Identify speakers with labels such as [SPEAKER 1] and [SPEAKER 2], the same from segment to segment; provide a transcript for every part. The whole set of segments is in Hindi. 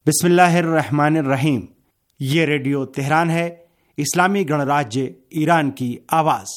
[SPEAKER 1] बिस्मिल्लाहिर्रहमानिर्रहीम। ये रेडियो तेहरान है, इस्लामी गणराज्य ईरान की आवाज़।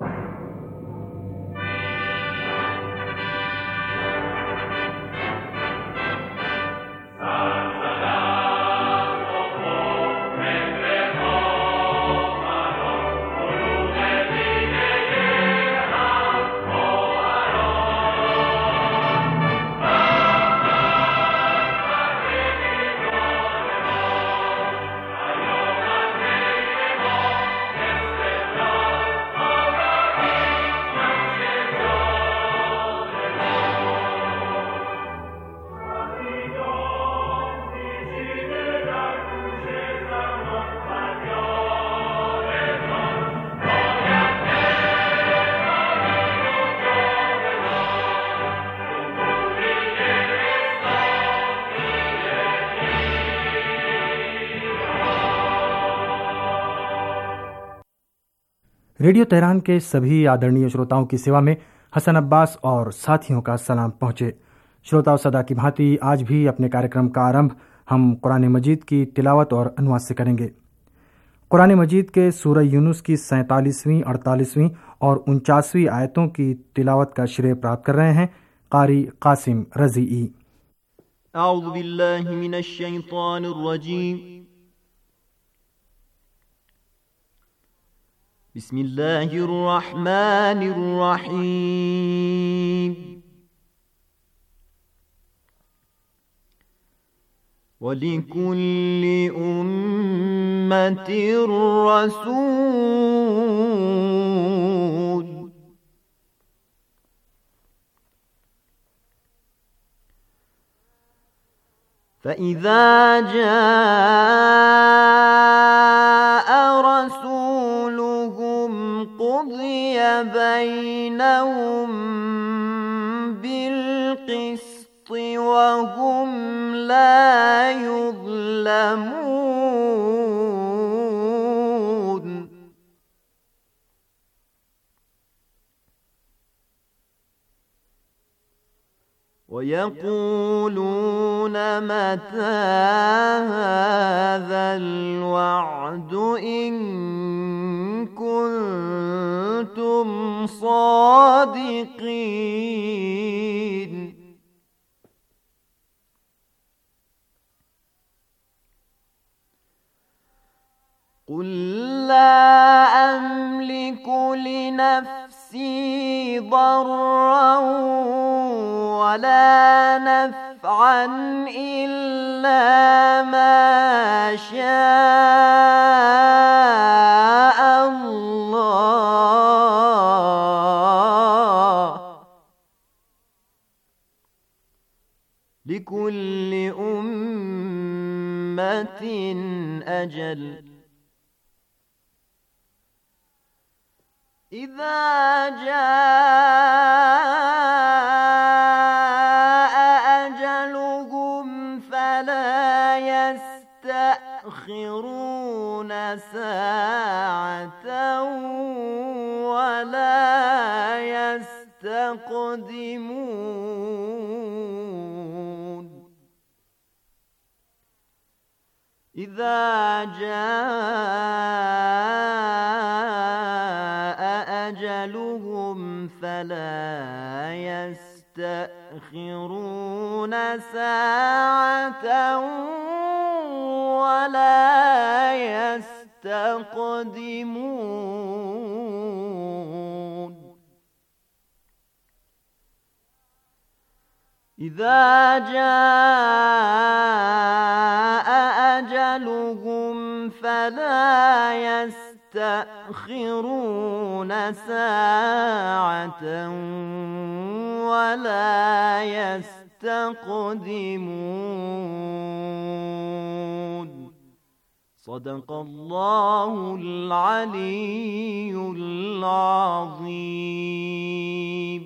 [SPEAKER 2] रेडियो तेहरान के सभी आदरणीय श्रोताओं की सेवा में हसन अब्बास और साथियों का सलाम पहुँचे। श्रोताओं, सदा की भांति आज भी अपने कार्यक्रम का आरंभ हम कुरान मजीद की तिलावत और अनुवाद से करेंगे। कुरान मजीद के सूरह यूनुस की 47वीं, 48वीं और 49वीं आयतों की तिलावत का श्रेय प्राप्त कर रहे हैं कारी कासिम रज़ीई।
[SPEAKER 3] अऊज़ु बिल्लाहि मिनश शैतानिर रजीम। बिस्मिल्लाहिर रहमानिर रहीम। वलिकुल्लि उम्मतिर रसूल फ़इज़ा जाअ रसूलुहुम क़ुज़िय बैनहुम बिल्क़िस्ति वहुम ला युज़्लमून। वयक़ूलून मता हाज़ल वअद इन कुन्तुम सादिक़ीन। क़ुल ला अम्लिकु लिनफ़्सी ضرًّا ولا نفعًا إلا ما شاء الله لكل أمة أجل إذا جاء أجلهم فلا يستأخرون ساعة ولا يستقدمون إذا جاء أجلهم فلا يستأخرون ساعة ولا يستقدمون إذا جاء أجلهم فلا يستأخرون ساعة ولا يستقدمون صدق الله العلي العظيم।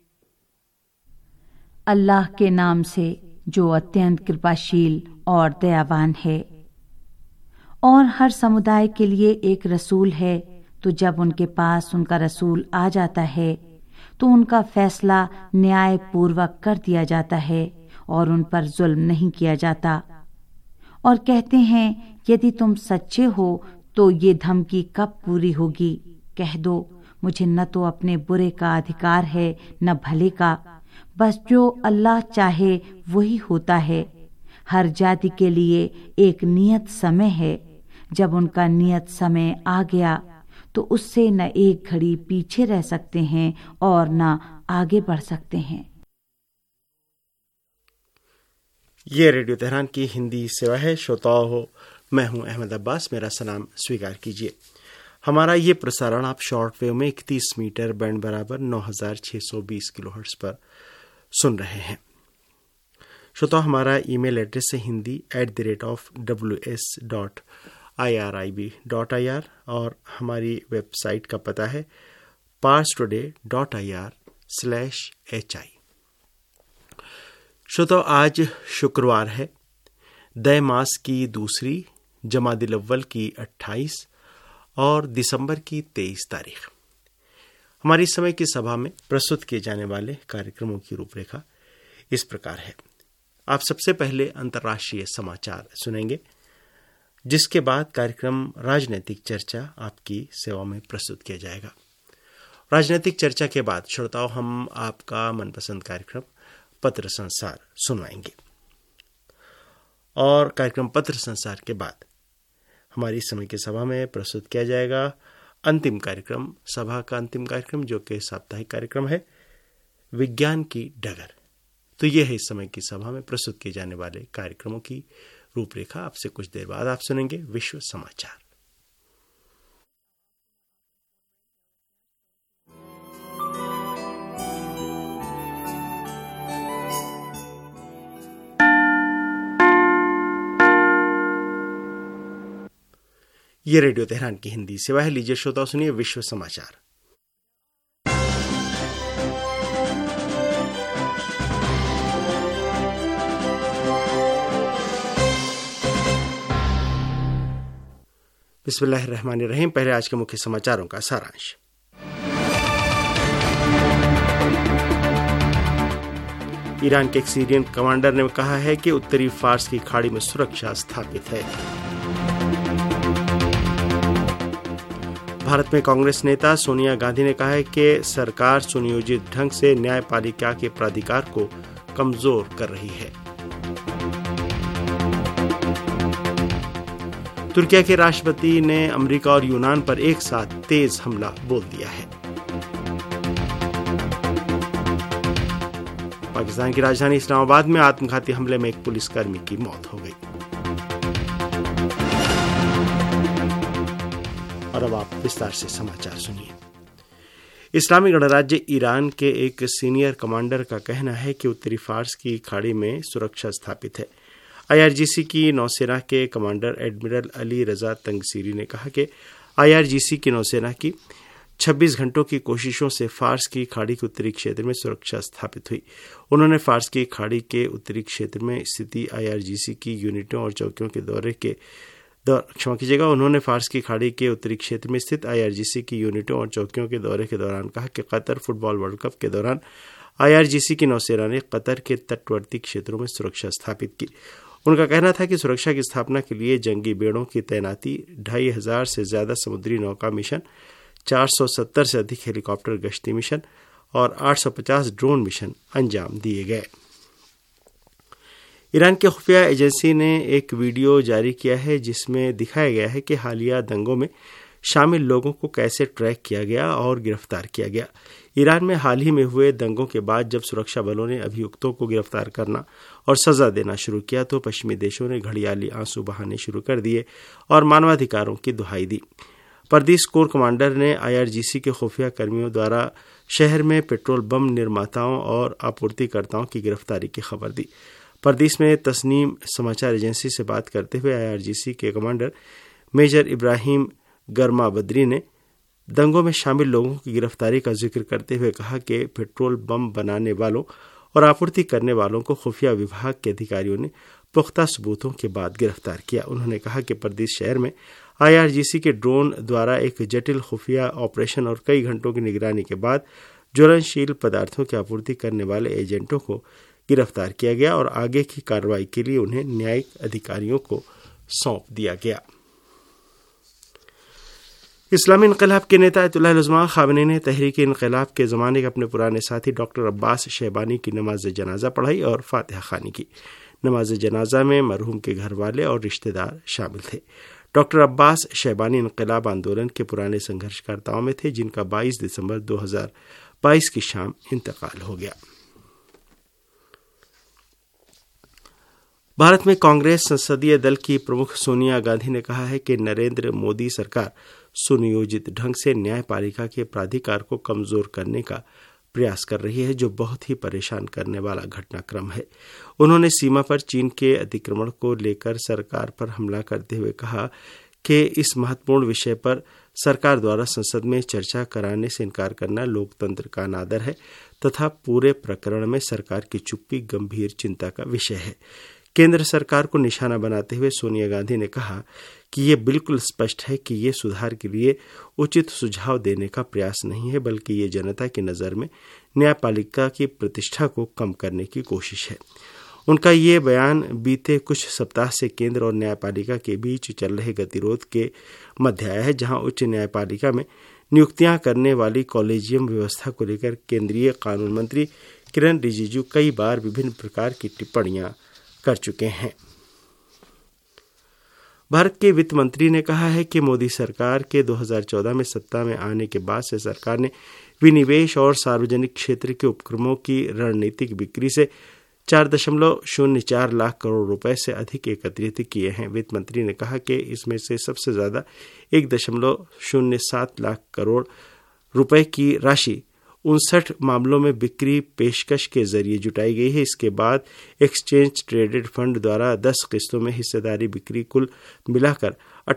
[SPEAKER 4] अल्लाह के नाम से जो अत्यंत कृपाशील और दयावान है। और हर समुदाय के लिए एक रसूल है, तो जब उनके पास उनका रसूल आ जाता है तो उनका फैसला न्याय पूर्वक कर दिया जाता है और उन पर जुल्म नहीं किया जाता। और कहते हैं, यदि तुम सच्चे हो तो ये धमकी कब पूरी होगी? कह दो, मुझे न तो अपने बुरे का अधिकार है न भले का, बस जो अल्लाह चाहे वही होता है। हर जाति के लिए एक नियत समय है, जब उनका नियत समय आ गया तो उससे न एक घड़ी पीछे रह सकते हैं और न आगे बढ़ सकते हैं।
[SPEAKER 1] ये रेडियो तेहरान की हिंदी सेवा है। श्रोताओं हो, मैं हूं अहमद अब्बास, मेरा सलाम स्वीकार कीजिए। हमारा ये प्रसारण आप शॉर्ट वेव में 31 मीटर बैंड बराबर 9620 किलोहर्ट्ज पर सुन रहे हैं। श्रोताओं, हमारा ईमेल एड्रेस है hindi@ws.irib.ir और हमारी वेबसाइट का पता है parstoday.ir/hi। श्रोताओं, आज शुक्रवार है, दय मास की दूसरी, जमादिल अव्वल की 28 और दिसंबर की 23 तारीख। हमारी समय की सभा में प्रस्तुत किए जाने वाले कार्यक्रमों की रूपरेखा इस प्रकार है। आप सबसे पहले अंतर्राष्ट्रीय समाचार सुनेंगे, जिसके बाद कार्यक्रम राजनीतिक चर्चा आपकी सेवा में प्रस्तुत किया जाएगा। राजनीतिक चर्चा के बाद श्रोताओं, हम आपका मनपसंद कार्यक्रम पत्र संसार सुनवाएंगे और कार्यक्रम पत्र संसार के बाद हमारी समय की सभा में प्रस्तुत किया जाएगा अंतिम कार्यक्रम, सभा का अंतिम कार्यक्रम, जो कि साप्ताहिक कार्यक्रम है, विज्ञान की डगर। तो यह है इस समय की सभा में प्रस्तुत किए जाने वाले कार्यक्रमों की रूपरेखा। आपसे कुछ देर बाद आप सुनेंगे विश्व समाचार। ये रेडियो तेहरान की हिंदी सेवा है। लीजिए श्रोताओं, सुनिए विश्व समाचार। बिस्मिल्लाहिर्रहमानिर्रहीम। पहले आज के मुख्य समाचारों का सारांश। ईरान के एक सीरियन कमांडर ने कहा है कि उत्तरी फार्स की खाड़ी में सुरक्षा स्थापित है। भारत में कांग्रेस नेता सोनिया गांधी ने कहा है कि सरकार सुनियोजित ढंग से न्यायपालिका के प्राधिकार को कमजोर कर रही है। तुर्की के राष्ट्रपति ने अमेरिका और यूनान पर एक साथ तेज हमला बोल दिया है। पाकिस्तान की राजधानी इस्लामाबाद में आत्मघाती हमले में एक पुलिसकर्मी की मौत हो गई। और अब आप विस्तार से समाचार सुनिए। इस्लामी गणराज्य ईरान के एक सीनियर कमांडर का कहना है कि उत्तरी फार्स की खाड़ी में सुरक्षा स्थापित है। IRGC की नौसेना के commander admiral Ali Reza Tangsiri ने कहा कि IRGC की नौसेना की 26 घंटों की कोशिशों से फार्स की खाड़ी के उत्तरी क्षेत्र में सुरक्षा स्थापित हुई। उन्होंने फार्स की खाड़ी के उत्तरी क्षेत्र में स्थिति IRGC की यूनिटों और चौकियों के उन्होंने फार्स की खाड़ी के उत्तरी क्षेत्र में स्थित IRGC की यूनिटों और चौकियों के दौरे के दौरान कहा कि कतर फुटबॉल वर्ल्ड कप के दौरान IRGC की नौसेना ने कतर के तटवर्ती क्षेत्रों में सुरक्षा स्थापित की। उनका कहना था कि सुरक्षा की स्थापना के लिए जंगी बेड़ों की तैनाती, 2500 से ज्यादा समुद्री नौका मिशन, 470 से अधिक हेलीकॉप्टर गश्ती मिशन और 850 ड्रोन मिशन अंजाम दिए गए। ईरान के खुफिया एजेंसी ने एक वीडियो जारी किया है, जिसमें दिखाया गया है कि हालिया दंगों में शामिल लोगों को कैसे ट्रैक किया गया और गिरफ्तार किया गया। ईरान में हाल ही में हुए दंगों के बाद जब सुरक्षा बलों ने अभियुक्तों को गिरफ्तार करना और सजा देना शुरू किया, तो पश्चिमी देशों ने घड़ियाली आंसू बहाने शुरू कर दिए और मानवाधिकारों की दुहाई दी। परदेश कोर कमांडर ने IRGC के खुफिया कर्मियों द्वारा शहर में पेट्रोल बम निर्माताओं और आपूर्तिकर्ताओं की गिरफ्तारी की खबर दी। परदेश में तस्नीम समाचार एजेंसी से बात करते हुए IRGC के कमांडर मेजर इब्राहिम गर्मा बदरी ने दंगों में शामिल लोगों की गिरफ्तारी का जिक्र करते हुए कहा कि पेट्रोल बम बनाने वालों और आपूर्ति करने वालों को खुफिया विभाग के अधिकारियों ने पुख्ता सबूतों के बाद गिरफ्तार किया। उन्होंने कहा कि परदेश शहर में IRGC के ड्रोन द्वारा एक जटिल खुफिया ऑपरेशन और कई घंटों की निगरानी के बाद ज्वलनशील पदार्थों की आपूर्ति करने वाले एजेंटों को गिरफ्तार किया गया और आगे की कार्रवाई के लिए उन्हें न्यायिक अधिकारियों को सौंप दिया गया। इस्लामी इनकलाब के नेता अयतुल्लाह उज़्मा ख़ामेनी ने तहरीक इनकलाब के ज़माने के अपने पुराने साथी डॉक्टर अब्बास शहबानी की नमाज जनाजा पढ़ाई और फातिहा ख़वानी की। नमाज जनाजा में मरहूम के घर वाले और रिश्तेदार शामिल थे। डॉक्टर अब्बास शहबानी इनकलाब आंदोलन के पुराने संघर्षकर्ताओं में थे, जिनका 22 दिसंबर 2022 की शाम इंतकाल हो गया। भारत में कांग्रेस संसदीय दल की प्रमुख सोनिया गांधी ने कहा है कि नरेंद्र मोदी सरकार सुनियोजित ढंग से न्यायपालिका के प्राधिकार को कमजोर करने का प्रयास कर रही है, जो बहुत ही परेशान करने वाला घटनाक्रम है। उन्होंने सीमा पर चीन के अतिक्रमण को लेकर सरकार पर हमला करते हुए कहा कि इस महत्वपूर्ण विषय पर सरकार द्वारा संसद में चर्चा कराने से इनकार करना लोकतंत्र का अनादर है तथा पूरे प्रकरण में सरकार की चुप्पी गंभीर चिंता का विषय है। केंद्र सरकार को निशाना बनाते हुए सोनिया गांधी ने कहा कि ये बिल्कुल स्पष्ट है कि ये सुधार के लिए उचित सुझाव देने का प्रयास नहीं है, बल्कि ये जनता की नज़र में न्यायपालिका की प्रतिष्ठा को कम करने की कोशिश है। उनका ये बयान बीते कुछ सप्ताह से केंद्र और न्यायपालिका के बीच चल रहे गतिरोध के मध्य आया है, जहां उच्च न्यायपालिका में नियुक्तियां करने वाली कॉलेजियम व्यवस्था को लेकर केंद्रीय कानून मंत्री किरण रिजिजू कई बार विभिन्न प्रकार की टिप्पणियां कर चुके हैं। भारत के वित्त मंत्री ने कहा है कि मोदी सरकार के 2014 में सत्ता में आने के बाद से सरकार ने विनिवेश और सार्वजनिक क्षेत्र के उपक्रमों की रणनीतिक बिक्री से 4.04 लाख करोड़ रुपए से अधिक एकत्रित किए हैं। वित्त मंत्री ने कहा कि इसमें से सबसे ज्यादा 1.07 लाख करोड़ रुपए की राशि 59 मामलों में बिक्री पेशकश के जरिए जुटाई गई है। इसके बाद एक्सचेंज ट्रेडेड फंड द्वारा 10 किस्तों में हिस्सेदारी बिक्री कुल मिलाकर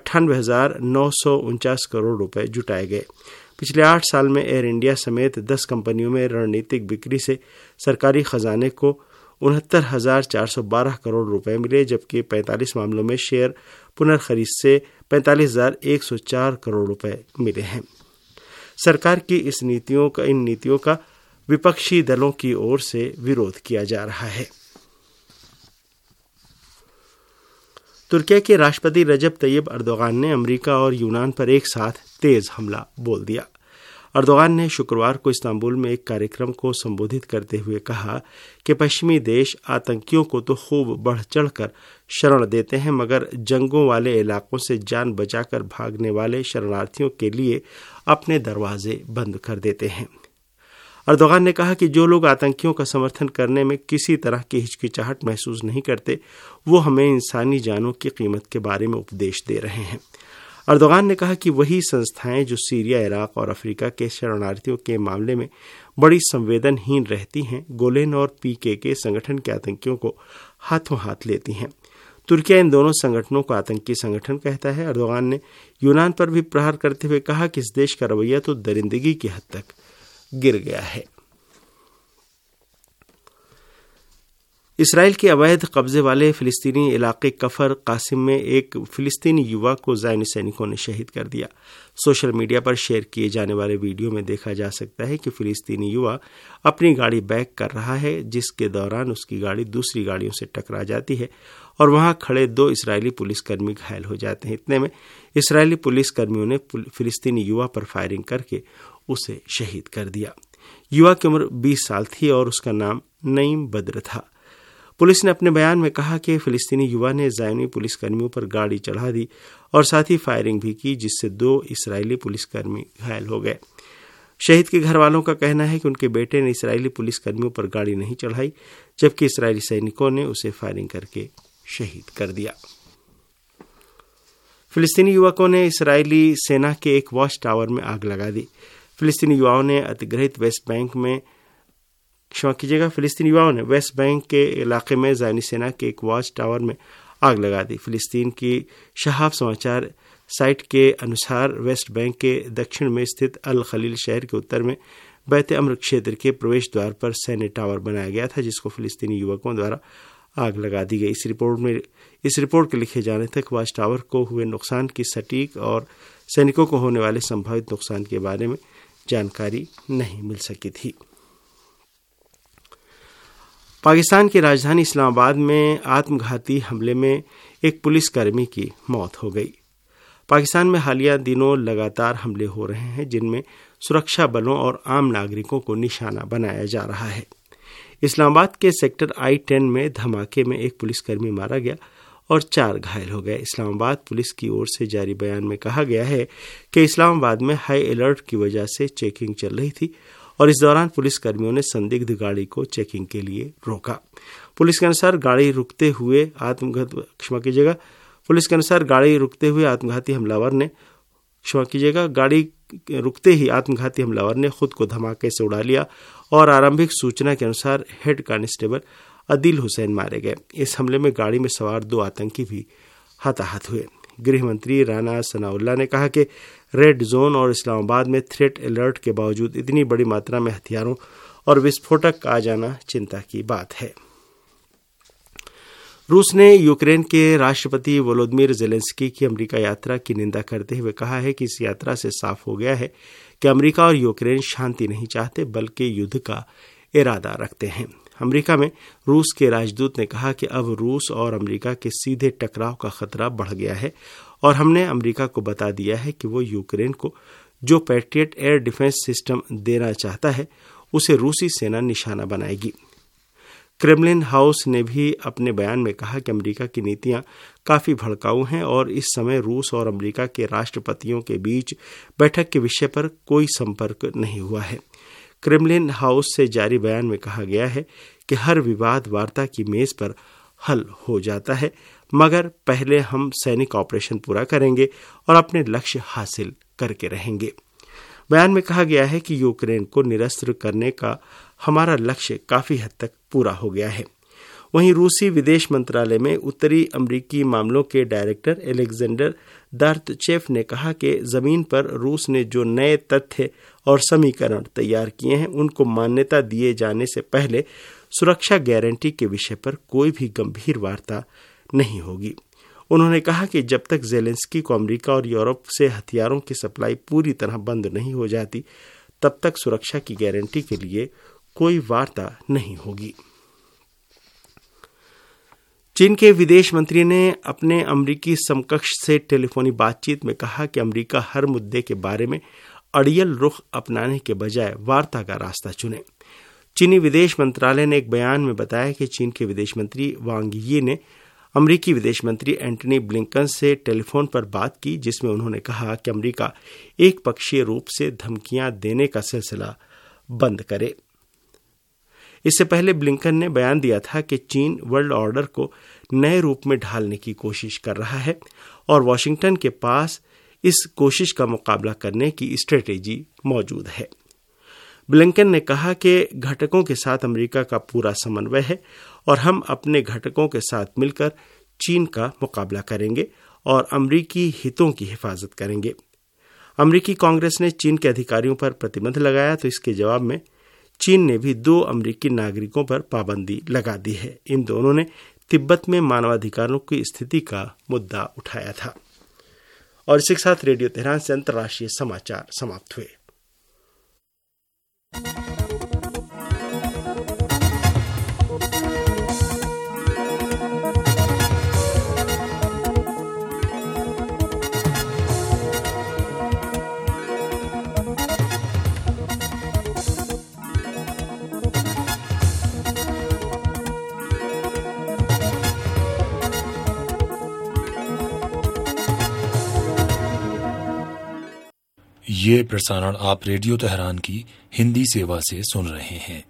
[SPEAKER 1] 98,949 करोड़ रुपए जुटाए गए। पिछले 8 साल में एयर इंडिया समेत 10 कंपनियों में रणनीतिक बिक्री से सरकारी खजाने को 69,412 करोड़ रुपए मिले, जबकि 45 मामलों में शेयर पुनर्खरीद से 45,104 करोड़ रुपए मिले हैं। सरकार की इन नीतियों का विपक्षी दलों की ओर से विरोध किया जा रहा है। तुर्की के राष्ट्रपति रजब तैयब अर्दोगान ने अमेरिका और यूनान पर एक साथ तेज हमला बोल दिया। अर्दोगान ने शुक्रवार को इस्तांबुल में एक कार्यक्रम को संबोधित करते हुए कहा कि पश्चिमी देश आतंकियों को तो खूब बढ़ चढ़कर शरण देते हैं, मगर जंगों वाले इलाकों से जान बचाकर भागने वाले शरणार्थियों के लिए अपने दरवाजे बंद कर देते हैं। अर्दोगान ने कहा कि जो लोग आतंकियों का समर्थन करने में किसी तरह की हिचकिचाहट महसूस नहीं करते, वो हमें इंसानी जानों की कीमत के बारे में उपदेश दे रहे हैं। अर्दोगान ने कहा कि वही संस्थाएं जो सीरिया, इराक और अफ्रीका के शरणार्थियों के मामले में बड़ी संवेदनहीन रहती हैं, गोलेन और पीकेके संगठन के आतंकियों को हाथों हाथ लेती हैं। तुर्की इन दोनों संगठनों को आतंकी संगठन कहता है। अर्दोगान ने यूनान पर भी प्रहार करते हुए कहा कि इस देश का रवैया तो दरिंदगी की हद तक गिर गया है। इसराइल के अवैध कब्जे वाले फिलिस्तीनी इलाके कफर कासिम में एक फिलिस्तीनी युवा को ज़ायनी सैनिकों ने शहीद कर दिया। सोशल मीडिया पर शेयर किए जाने वाले वीडियो में देखा जा सकता है कि फिलिस्तीनी युवा अपनी गाड़ी बैक कर रहा है, जिसके दौरान उसकी गाड़ी दूसरी गाड़ियों से टकरा जाती है और वहां खड़े 2 इसराइली पुलिसकर्मी घायल हो जाते हैं। इतने में इसराइली पुलिसकर्मियों ने फिलिस्तीनी युवा पर फायरिंग करके उसे शहीद कर दिया। युवा की उम्र 20 साल थी और उसका नाम नईम बद्र था। पुलिस ने अपने बयान में कहा कि फिलिस्तीनी युवा ने ज़ायनी पुलिसकर्मियों पर गाड़ी चढ़ा दी और साथ ही फायरिंग भी की, जिससे 2 इसराइली पुलिसकर्मी घायल हो गए। शहीद के घर वालों का कहना है कि उनके बेटे ने इसराइली पुलिसकर्मियों पर गाड़ी नहीं चढ़ाई, जबकि इसराइली सैनिकों ने उसे फायरिंग करके शहीद कर दिया। फिलिस्तीनी युवकों ने इसराइली सेना के एक वॉच टावर में आग लगा दी। फिलिस्तीनी युवाओं ने वेस्ट बैंक के इलाके में ज़ायनी सेना के एक वॉच टावर में आग लगा दी। फिलिस्तीन की शहाब समाचार साइट के अनुसार वेस्ट बैंक के दक्षिण में स्थित अल खलील शहर के उत्तर में बैत अम्र क्षेत्र के प्रवेश द्वार पर सैन्य टावर बनाया गया था, जिसको फिलिस्तीनी युवकों द्वारा आग लगा दी गई। इस रिपोर्ट के लिखे जाने तक वॉच टावर को हुए नुकसान की सटीक और सैनिकों को होने वाले संभावित नुकसान के बारे में जानकारी नहीं मिल सकी थी। पाकिस्तान की राजधानी इस्लामाबाद में आत्मघाती हमले में एक पुलिसकर्मी की मौत हो गई। पाकिस्तान में हालिया दिनों लगातार हमले हो रहे हैं जिनमें सुरक्षा बलों और आम नागरिकों को निशाना बनाया जा रहा है। इस्लामाबाद के सेक्टर I-10 में धमाके में एक पुलिसकर्मी मारा गया और 4 घायल हो गए। इस्लामाबाद पुलिस की ओर से जारी बयान में कहा गया है कि इस्लामाबाद में हाई अलर्ट की वजह से चेकिंग चल रही थी और इस दौरान पुलिसकर्मियों ने संदिग्ध गाड़ी को चेकिंग के लिए रोका। पुलिस के अनुसार गाड़ी रुकते हुए आत्मघाती हमलावर ने खुद को धमाके से उड़ा लिया और आरंभिक सूचना के अनुसार हेड कांस्टेबल अदिल हुसैन मारे गए। इस हमले में गाड़ी में सवार 2 आतंकी भी हताहत हुए। गृह मंत्री राना सनाउल्लाह ने कहा कि रेड जोन और इस्लामाबाद में थ्रेट अलर्ट के बावजूद इतनी बड़ी मात्रा में हथियारों और विस्फोटक आ जाना चिंता की बात है। रूस ने यूक्रेन के राष्ट्रपति वोलोदिमीर ज़ेलेंस्की की अमेरिका यात्रा की निंदा करते हुए कहा है कि इस यात्रा से साफ हो गया है कि अमेरिका और यूक्रेन शांति नहीं चाहते बल्कि युद्ध का इरादा रखते हैं। अमेरिका में रूस के राजदूत ने कहा कि अब रूस और अमेरिका के सीधे टकराव का खतरा बढ़ गया है और हमने अमेरिका को बता दिया है कि वो यूक्रेन को जो पैट्रियट एयर डिफेंस सिस्टम देना चाहता है उसे रूसी सेना निशाना बनाएगी। क्रेमलिन हाउस ने भी अपने बयान में कहा कि अमेरिका की नीतियां काफी भड़काऊ हैं और इस समय रूस और अमेरिका के राष्ट्रपतियों के बीच बैठक के विषय पर कोई संपर्क नहीं हुआ है। क्रेमलिन हाउस से जारी बयान में कहा गया है कि हर विवाद वार्ता की मेज पर हल हो जाता है, मगर पहले हम सैनिक ऑपरेशन पूरा करेंगे और अपने लक्ष्य हासिल करके रहेंगे। बयान में कहा गया है कि यूक्रेन को निरस्त्र करने का हमारा लक्ष्य काफी हद तक पूरा हो गया है। वहीं रूसी विदेश मंत्रालय में उत्तरी अमेरिकी मामलों के डायरेक्टर एलेक्जेंडर दार्तचेव ने कहा कि जमीन पर रूस ने जो नए तथ्य और समीकरण तैयार किए हैं उनको मान्यता दिए जाने से पहले सुरक्षा गारंटी के विषय पर कोई भी गंभीर वार्ता नहीं होगी। उन्होंने कहा कि जब तक ज़ेलेंस्की को अमेरिका और यूरोप से हथियारों की सप्लाई पूरी तरह बंद नहीं हो जाती तब तक सुरक्षा की गारंटी के लिए कोई वार्ता नहीं होगी। चीन के विदेश मंत्री ने अपने अमेरिकी समकक्ष से टेलीफोनी बातचीत में कहा कि अमेरिका हर मुद्दे के बारे में अड़ियल रुख अपनाने के बजाय वार्ता का रास्ता चुने। चीनी विदेश मंत्रालय ने एक बयान में बताया कि चीन के विदेश मंत्री वांग यी ने अमेरिकी विदेश मंत्री एंटनी ब्लिंकन से टेलीफोन पर बात की, जिसमें उन्होंने कहा कि अमेरिका एक पक्षीय रूप से धमकियां देने का सिलसिला बंद करे। इससे पहले ब्लिंकन ने बयान दिया था कि चीन वर्ल्ड ऑर्डर को नए रूप में ढालने की कोशिश कर रहा है और वॉशिंगटन के पास इस कोशिश का मुकाबला करने की स्ट्रेटेजी मौजूद है। ब्लिंकन ने कहा कि घटकों के साथ अमेरिका का पूरा समन्वय है और हम अपने घटकों के साथ मिलकर चीन का मुकाबला करेंगे और अमेरिकी हितों की हिफाजत करेंगे। अमेरिकी कांग्रेस ने चीन के अधिकारियों पर प्रतिबंध लगाया तो इसके जवाब में चीन ने भी 2 अमेरिकी नागरिकों पर पाबंदी लगा दी है। इन दोनों ने तिब्बत में मानवाधिकारों की स्थिति का मुद्दा उठाया था। और इसी के साथ रेडियो तेहरान से अंतर्राष्ट्रीय समाचार समाप्त हुए।
[SPEAKER 5] ये प्रसारण आप रेडियो तेहरान की हिंदी सेवा से सुन रहे हैं।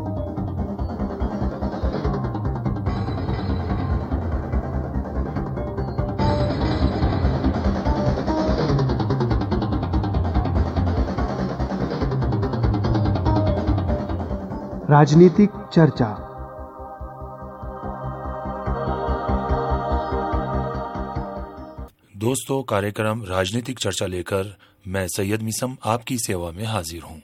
[SPEAKER 2] राजनीतिक चर्चा।
[SPEAKER 5] दोस्तों, कार्यक्रम राजनीतिक चर्चा लेकर मैं सैयद मिसम आपकी सेवा में हाजिर हूं।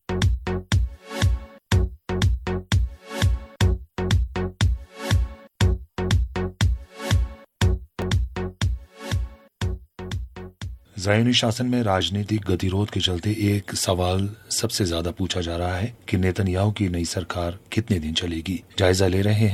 [SPEAKER 5] ज़ायोनी शासन में राजनीतिक गतिरोध के चलते एक सवाल सबसे ज्यादा पूछा जा रहा है कि नेतन्याहू की नई सरकार कितने दिन चलेगी। जायजा ले रहे हैं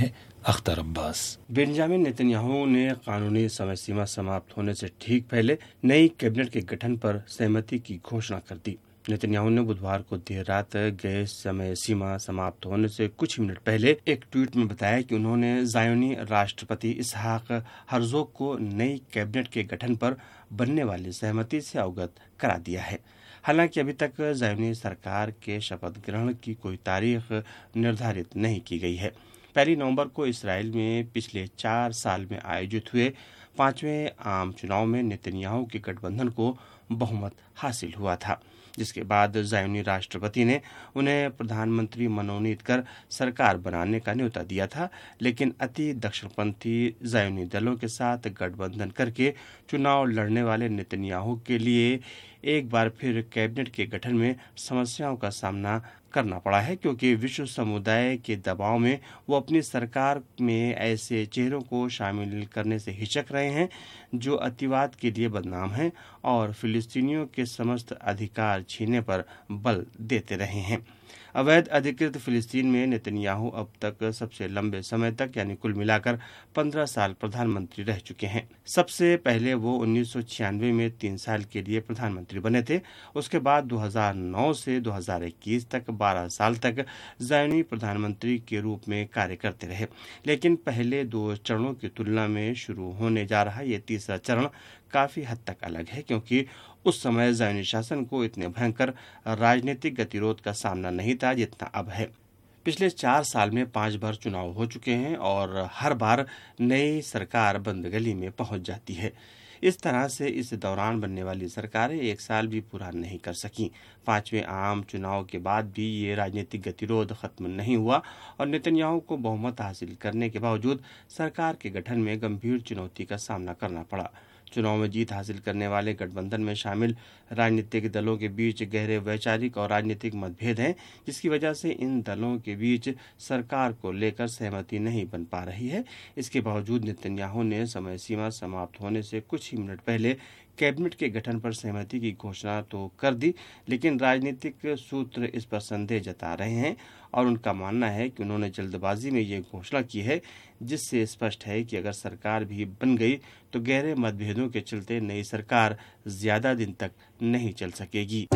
[SPEAKER 5] अख्तर अब्बास।
[SPEAKER 1] बेंजामिन नेतन्याहू ने कानूनी समय सीमा समाप्त होने से ठीक पहले नई कैबिनेट के गठन पर सहमति की घोषणा कर दी। नेतन्याहू ने बुधवार को देर रात गए समय सीमा समाप्त होने से कुछ मिनट पहले एक ट्वीट में बताया कि उन्होंने ज़ायोनी राष्ट्रपति इसहाक हर्जोग को नई कैबिनेट के गठन पर बनने वाली सहमति से अवगत करा दिया है। हालांकि अभी तक ज़ायोनी सरकार के शपथ ग्रहण की कोई तारीख निर्धारित नहीं की गई है। 1 नवंबर को इसराइल में पिछले 4 साल में आयोजित हुए 5वें आम चुनाव में नेतन्याहू के गठबंधन को बहुमत हासिल हुआ था, जिसके बाद ज़ायोनी राष्ट्रपति ने उन्हें प्रधानमंत्री मनोनीत कर सरकार बनाने का न्योता दिया था। लेकिन अति दक्षिणपंथी ज़ायोनी दलों के साथ गठबंधन करके चुनाव लड़ने वाले नेतन्याहू के लिए एक बार फिर कैबिनेट के गठन में समस्याओं का सामना करना पड़ा है, क्योंकि विश्व समुदाय के दबाव में वो अपनी सरकार में ऐसे चेहरों को शामिल करने से हिचक रहे हैं जो अतिवाद के लिए बदनाम हैं और फिलिस्तीनियों के समस्त अधिकार छीनने पर बल देते रहे हैं। अवैध अधिकृत फिलिस्तीन में नेतन्याहू अब तक सबसे लंबे समय तक यानी कुल मिलाकर 15 साल प्रधानमंत्री रह चुके हैं। सबसे पहले वो 1996 में 3 साल के लिए प्रधानमंत्री बने थे। उसके बाद 2009 से 2021 तक 12 साल तक ज़ायोनी प्रधानमंत्री के रूप में कार्य करते रहे। लेकिन पहले 2 चरणों की तुलना में शुरू होने जा रहा ये तीसरा चरण काफी हद तक अलग है, क्योंकि उस समय ज़ायोनी शासन को इतने भयंकर राजनीतिक गतिरोध का सामना नहीं था जितना अब है। पिछले 4 साल में 5 बार चुनाव हो चुके हैं और हर बार नई सरकार बंद गली में पहुंच जाती है। इस तरह से इस दौरान बनने वाली सरकारें 1 साल भी पूरा नहीं कर सकी। 5वें आम चुनाव के बाद भी ये राजनीतिक गतिरोध खत्म नहीं हुआ और नेतन्याहू को बहुमत हासिल करने के बावजूद सरकार के गठन में गंभीर चुनौती का सामना करना पड़ा। चुनाव में जीत हासिल करने वाले गठबंधन में शामिल राजनीतिक दलों के बीच गहरे वैचारिक और राजनीतिक मतभेद हैं, जिसकी वजह से इन दलों के बीच सरकार को लेकर सहमति नहीं बन पा रही है। इसके बावजूद नेतन्याहू ने समय सीमा समाप्त होने से कुछ ही मिनट पहले कैबिनेट के गठन पर सहमति की घोषणा तो कर दी, लेकिन राजनीतिक सूत्र इस पर संदेह जता रहे हैं और उनका मानना है कि उन्होंने जल्दबाजी में ये घोषणा की है, जिससे स्पष्ट है कि अगर सरकार भी बन गई तो गहरे मतभेदों के चलते नई सरकार ज्यादा दिन तक नहीं चल सकेगी।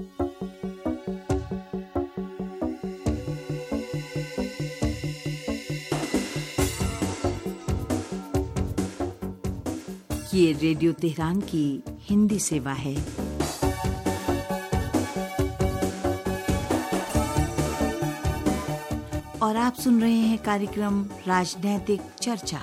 [SPEAKER 4] ये रेडियो तेहरान की हिंदी सेवा है। और आप सुन रहे हैं कार्यक्रम राजनैतिक चर्चा।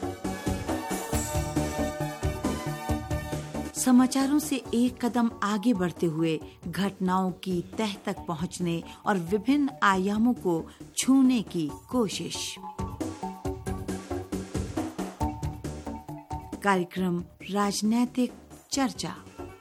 [SPEAKER 4] समाचारों से एक कदम आगे बढ़ते हुए घटनाओं की तह तक पहुंचने और विभिन्न आयामों को छूने की कोशिश। कार्यक्रम राजनैतिक चर्चा।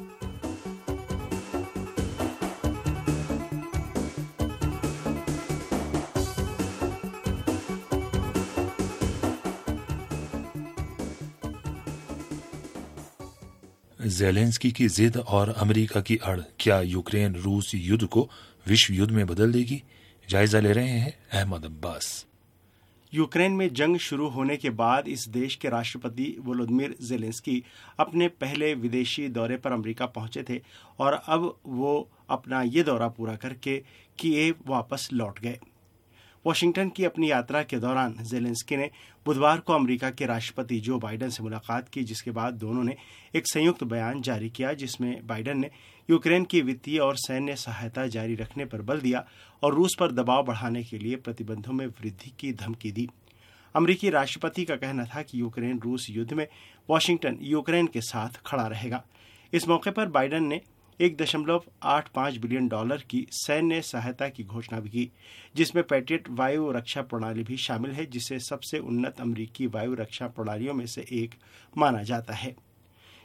[SPEAKER 5] ज़ेलेंस्की की जिद और अमेरिका की अड़ क्या यूक्रेन रूस युद्ध को विश्व युद्ध में बदल देगी? जायजा ले रहे हैं अहमद अब्बास।
[SPEAKER 1] यूक्रेन में जंग शुरू होने के बाद इस देश के राष्ट्रपति वोलोदिमीर ज़ेलेंस्की अपने पहले विदेशी दौरे पर अमेरिका पहुंचे थे और अब वो अपना ये दौरा पूरा करके कीव वापस लौट गए। वाशिंगटन की अपनी यात्रा के दौरान ज़ेलेंस्की ने बुधवार को अमेरिका के राष्ट्रपति जो बाइडेन से मुलाकात की, जिसके बाद दोनों ने एक संयुक्त बयान जारी किया, जिसमें बाइडेन ने यूक्रेन की वित्तीय और सैन्य सहायता जारी रखने पर बल दिया और रूस पर दबाव बढ़ाने के लिए प्रतिबंधों में वृद्धि की धमकी दी। अमेरिकी राष्ट्रपति का कहना था कि यूक्रेन रूस युद्ध में वाशिंगटन यूक्रेन के साथ खड़ा रहेगा। इस मौके पर बाइडेन ने $1.85 बिलियन की सैन्य सहायता की घोषणा भी की, जिसमें पैट्रियट वायु रक्षा प्रणाली भी शामिल है, जिसे सबसे उन्नत अमेरिकी वायु रक्षा प्रणालियों में से एक माना जाता है।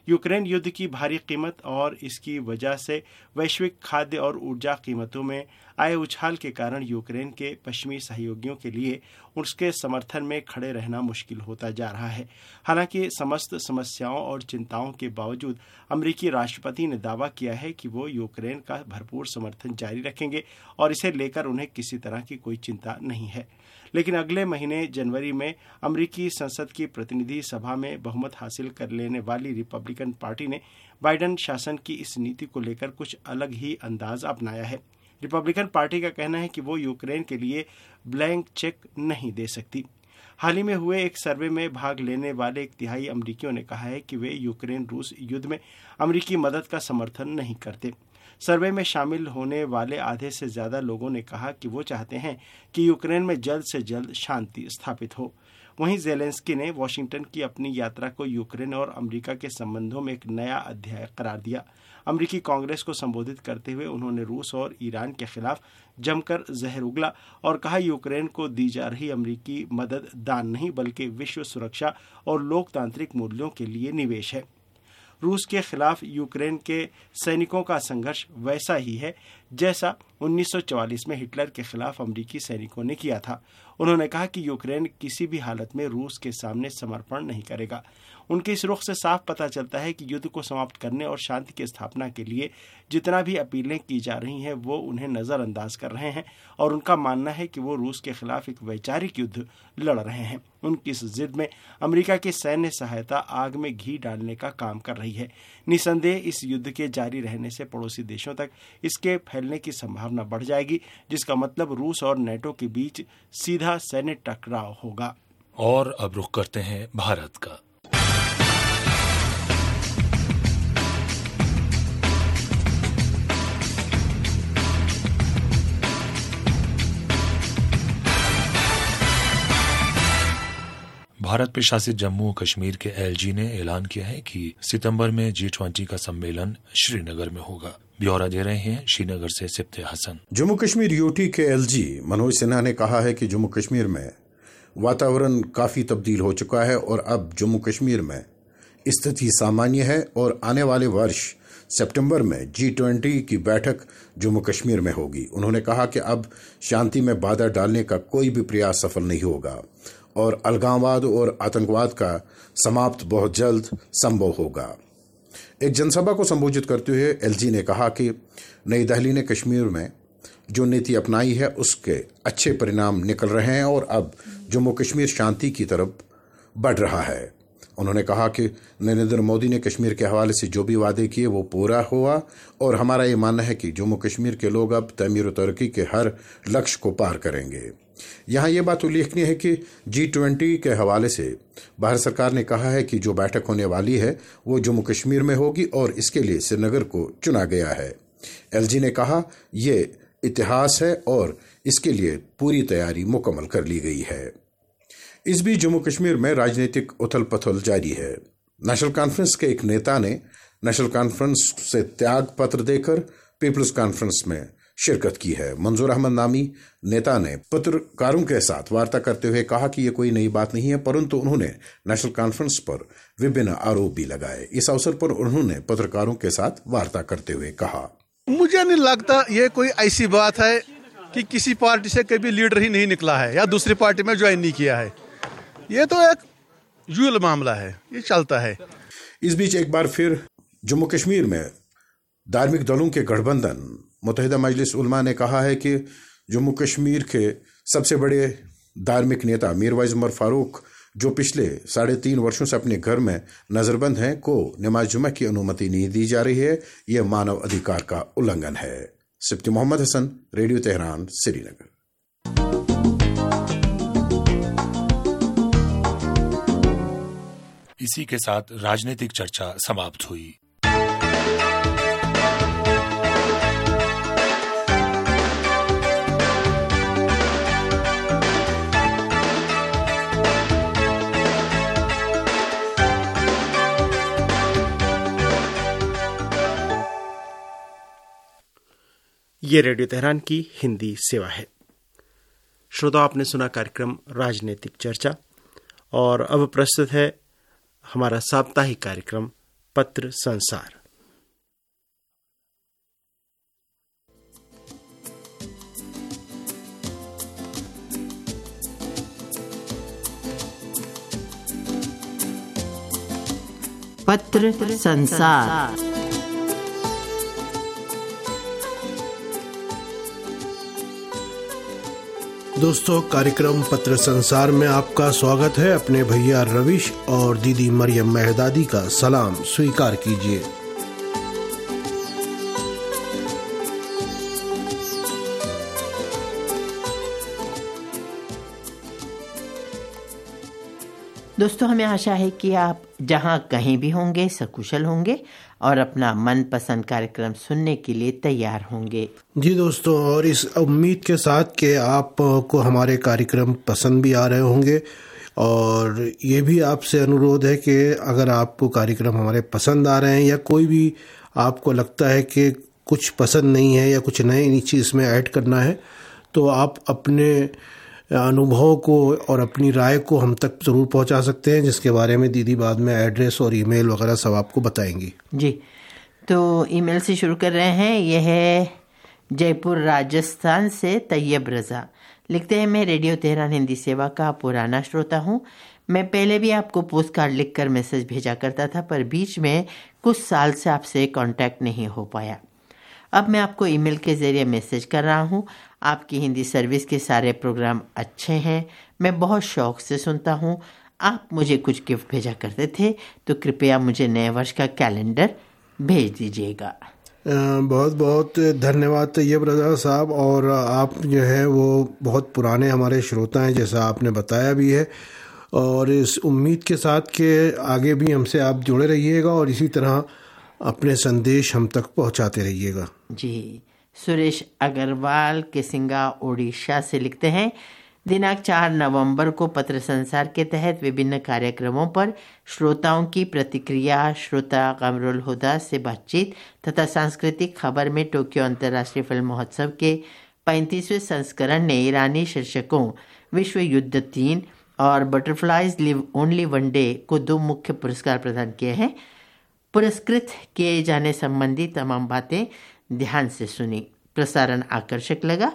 [SPEAKER 1] यूक्रेन युद्ध की भारी कीमत और इसकी वजह से वैश्विक खाद्य और ऊर्जा कीमतों में आए उछाल के कारण यूक्रेन के पश्चिमी सहयोगियों के लिए उसके समर्थन में खड़े रहना मुश्किल होता जा रहा है। हालांकि समस्त समस्याओं और चिंताओं के बावजूद अमेरिकी राष्ट्रपति ने दावा किया है कि वो यूक्रेन का भरपूर समर्थन जारी रखेंगे और इसे लेकर उन्हें किसी तरह की कोई चिंता नहीं है। लेकिन अगले महीने जनवरी में अमेरिकी संसद की प्रतिनिधि सभा में बहुमत हासिल कर लेने वाली रिपब्लिकन पार्टी ने बाइडेन शासन की इस नीति को लेकर कुछ अलग ही अंदाज अपनाया है। रिपब्लिकन पार्टी का कहना है कि वो यूक्रेन के लिए ब्लैंक चेक नहीं दे सकती। हाल ही में हुए एक सर्वे में भाग लेने वाले 1/3 अमेरिकियों ने कहा है कि वे यूक्रेन रूस युद्ध में अमेरिकी मदद का समर्थन नहीं करते। सर्वे में शामिल होने वाले आधे से ज्यादा लोगों ने कहा कि वो चाहते हैं कि यूक्रेन में जल्द से जल्द शांति स्थापित हो। वहीं ज़ेलेंस्की ने वॉशिंगटन की अपनी यात्रा को यूक्रेन और अमेरिका के संबंधों में एक नया अध्याय करार दिया। अमेरिकी कांग्रेस को संबोधित करते हुए उन्होंने रूस और ईरान के खिलाफ जमकर जहर उगला और कहा, यूक्रेन को दी जा रही अमेरिकी मदद दान नहीं बल्कि विश्व सुरक्षा और लोकतांत्रिक मूल्यों के लिए निवेश है। रूस के खिलाफ यूक्रेन के सैनिकों का संघर्ष वैसा ही है जैसा 1944 में हिटलर के खिलाफ अमेरिकी सैनिकों ने किया था। उन्होंने कहा कि यूक्रेन किसी भी हालत में रूस के सामने समर्पण नहीं करेगा। उनके इस रुख से साफ पता चलता है कि युद्ध को समाप्त करने और शांति की स्थापना के लिए जितना भी अपीलें की जा रही हैं वो उन्हें नज़रअंदाज कर रहे हैं और उनका मानना है कि वो रूस के खिलाफ एक वैचारिक युद्ध लड़ रहे हैं। उनकी इस जिद में अमेरिका की सैन्य सहायता आग में घी डालने का काम कर रही है। निसंदेह इस युद्ध के जारी रहने से पड़ोसी देशों तक इसके फैलने की संभावना बढ़ जाएगी, जिसका मतलब रूस और नेटो के बीच सीधा सैन्य टकराव होगा।
[SPEAKER 5] और अब रुख करते हैं भारत का। भारत पे शासित जम्मू कश्मीर के एलजी ने ऐलान किया है कि सितंबर में G20 का सम्मेलन श्रीनगर में होगा। ब्यौरा दे रहे हैं श्रीनगर से सिप्ते हसन।
[SPEAKER 6] जम्मू कश्मीर यूटी के एलजी मनोज सिन्हा ने कहा है कि जम्मू कश्मीर में वातावरण काफी तब्दील हो चुका है और अब जम्मू कश्मीर में स्थिति सामान्य है और आने वाले वर्ष सितंबर में G20 की बैठक जम्मू कश्मीर में होगी। उन्होंने कहा कि अब शांति में बाधा डालने का कोई भी प्रयास सफल नहीं होगा और अलगाववाद और आतंकवाद का समाप्त बहुत जल्द संभव होगा। एक जनसभा को संबोधित करते हुए एलजी ने कहा कि नई दिल्ली ने कश्मीर में जो नीति अपनाई है उसके अच्छे परिणाम निकल रहे हैं और अब जम्मू कश्मीर शांति की तरफ बढ़ रहा है। उन्होंने कहा कि नरेंद्र मोदी ने कश्मीर के हवाले से जो भी वादे किए वो पूरा हुआ और हमारा ये मानना है कि जम्मू कश्मीर के लोग अब तमीर और तरक्की के हर लक्ष्य को पार करेंगे। यहाँ ये बात उल्लेखनीय है कि G20 के हवाले से भारत सरकार ने कहा है कि जो बैठक होने वाली है वो जम्मू कश्मीर में होगी और इसके लिए श्रीनगर को चुना गया है। एलजी ने कहा ये इतिहास है और इसके लिए पूरी तैयारी मुकम्मल कर ली गई है। इस बीच जम्मू कश्मीर में राजनीतिक उथल पुथल जारी है। नेशनल कॉन्फ्रेंस के एक नेता ने नेशनल कॉन्फ्रेंस से त्याग पत्र देकर पीपल्स कॉन्फ्रेंस में शिरकत की है। मंजूर अहमद नामी नेता ने पत्रकारों के साथ वार्ता करते हुए कहा कि ये कोई नई बात नहीं है, परंतु उन्होंने नेशनल कॉन्फ्रेंस पर विभिन्न आरोप भी लगाए। इस अवसर पर उन्होंने पत्रकारों के साथ वार्ता करते हुए कहा,
[SPEAKER 7] मुझे नहीं लगता ये कोई ऐसी बात है कि किसी पार्टी से कभी लीडर ही नहीं निकला है या दूसरी पार्टी में ज्वाइन नहीं किया है। ये तो एक यूल मामला है, ये चलता है।
[SPEAKER 6] इस बीच एक बार फिर जम्मू कश्मीर में धार्मिक दलों के गठबंधन मुत्तहिदा मजलिस उलमा ने कहा है कि जम्मू कश्मीर के सबसे बड़े धार्मिक नेता मीरवाइज उमर फारूक जो पिछले 3.5 वर्षों से अपने घर में नजरबंद हैं को नमाज जुमा की अनुमति नहीं दी जा रही है। यह मानव अधिकार का उल्लंघन है। Sibti Mohammad Hasan, radio Tehran, Srinagar.
[SPEAKER 5] इसी के साथ राजनीतिक चर्चा समाप्त हुई।
[SPEAKER 1] ये रेडियो तेहरान की हिंदी सेवा है। श्रोता, आपने सुना कार्यक्रम राजनीतिक चर्चा और अब प्रस्तुत है हमारा साप्ताहिक कार्यक्रम पत्र संसार।
[SPEAKER 8] पत्र संसार।
[SPEAKER 9] दोस्तों, कार्यक्रम पत्र संसार में आपका स्वागत है। अपने भैया रविश और दीदी मरियम मेहदादी का सलाम स्वीकार कीजिए।
[SPEAKER 8] दोस्तों, हमें आशा है कि आप जहां कहीं भी होंगे सकुशल होंगे और अपना मनपसंद कार्यक्रम सुनने के लिए तैयार होंगे।
[SPEAKER 9] जी दोस्तों, और इस उम्मीद के साथ कि आपको हमारे कार्यक्रम पसंद भी आ रहे होंगे, और ये भी आपसे अनुरोध है कि अगर आपको कार्यक्रम हमारे पसंद आ रहे हैं या कोई भी आपको लगता है कि कुछ पसंद नहीं है या कुछ नई चीज़ इसमें ऐड करना है, तो आप अपने अनुभव को और अपनी राय को हम तक ज़रूर पहुंचा सकते हैं, जिसके बारे में दीदी बाद में एड्रेस और ईमेल वगैरह सब आपको बताएंगी।
[SPEAKER 8] जी, तो ईमेल से शुरू कर रहे हैं। यह है जयपुर राजस्थान से तैयब रज़ा। लिखते हैं, मैं रेडियो तेहरान हिंदी सेवा का पुराना श्रोता हूँ। मैं पहले भी आपको पोस्ट कार्ड लिखकर मैसेज भेजा करता था, पर बीच में कुछ साल से आपसे कांटेक्ट नहीं हो पाया। अब मैं आपको ईमेल के ज़रिए मैसेज कर रहा हूँ। आपकी हिंदी सर्विस के सारे प्रोग्राम अच्छे हैं, मैं बहुत शौक से सुनता हूँ। आप मुझे कुछ गिफ्ट भेजा करते थे, तो कृपया मुझे नए वर्ष का कैलेंडर भेज दीजिएगा।
[SPEAKER 9] बहुत बहुत धन्यवाद तैयब रज़ा साहब। और आप जो है वो बहुत पुराने हमारे श्रोता हैं, जैसा आपने बताया भी है, और इस उम्मीद के साथ कि आगे भी हमसे आप जुड़े रहिएगा और इसी तरह अपने संदेश हम तक पहुंचाते रहिएगा।
[SPEAKER 8] जी, सुरेश अग्रवाल किसिंगा उड़ीसा से लिखते हैं, दिनांक 4 नवंबर को पत्र संसार के तहत विभिन्न कार्यक्रमों पर श्रोताओं की प्रतिक्रिया, श्रोता कमरुल हुदा से बातचीत तथा सांस्कृतिक खबर में टोक्यो अंतर्राष्ट्रीय फिल्म महोत्सव के 35वें संस्करण ने ईरानी शीर्षकों विश्व युद्ध 3 और butterflies live only one day को 2 मुख्य पुरस्कार प्रदान किए हैं। पुरस्कृत किए जाने संबंधी तमाम बातें ध्यान से सुनी। प्रसारण आकर्षक लगा।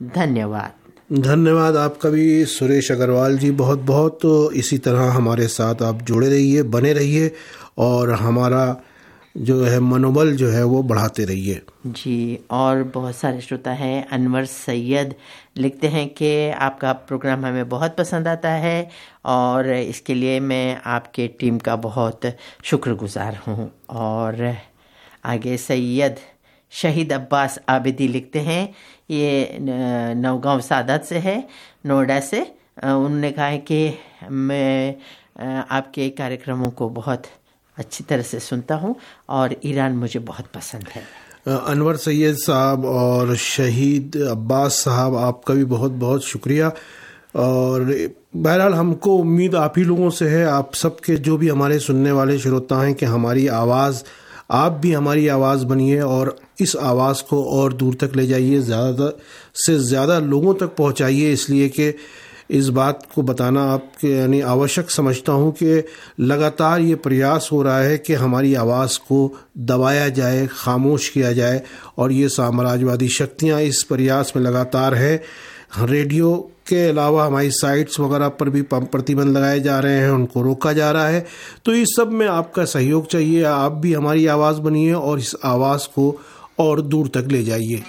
[SPEAKER 9] धन्यवाद आपका भी सुरेश अग्रवाल जी, बहुत बहुत। तो इसी तरह हमारे साथ आप जुड़े रहिए, बने रहिए और हमारा जो है मनोबल जो है वो बढ़ाते रहिए।
[SPEAKER 8] जी, और बहुत सारे श्रोता हैं। अनवर सैयद लिखते हैं कि आपका प्रोग्राम हमें बहुत पसंद आता है और इसके लिए मैं आपके टीम का बहुत शुक्रगुजार हूँ। और आगे सैयद शहीद अब्बास आबिदी लिखते हैं, ये नौगांव सादत से है, नोएडा से। उन्होंने कहा है कि मैं आपके कार्यक्रमों को बहुत अच्छी तरह से सुनता हूँ और ईरान मुझे बहुत पसंद है।
[SPEAKER 9] अनवर सैयद साहब और शहीद अब्बास साहब, आपका भी बहुत बहुत शुक्रिया। और बहरहाल हमको उम्मीद आप ही लोगों से है, आप सबके जो भी हमारे सुनने वाले श्रोता हैं, कि हमारी आवाज़, आप भी हमारी आवाज़ बनिए और इस आवाज़ को और दूर तक ले जाइए, ज़्यादा से ज़्यादा लोगों तक पहुंचाइए। इसलिए कि इस बात को बताना आपके यानी आवश्यक समझता हूं कि लगातार ये प्रयास हो रहा है कि हमारी आवाज़ को दबाया जाए, खामोश किया जाए, और ये साम्राज्यवादी शक्तियां इस प्रयास में लगातार है। रेडियो के अलावा हमारी साइट्स वगैरह पर भी प्रतिबंध लगाए जा रहे हैं, उनको रोका जा रहा है। तो इस सब में आपका सहयोग चाहिए। आप भी हमारी आवाज़ बनिए और इस आवाज़ को और दूर तक ले जाइए।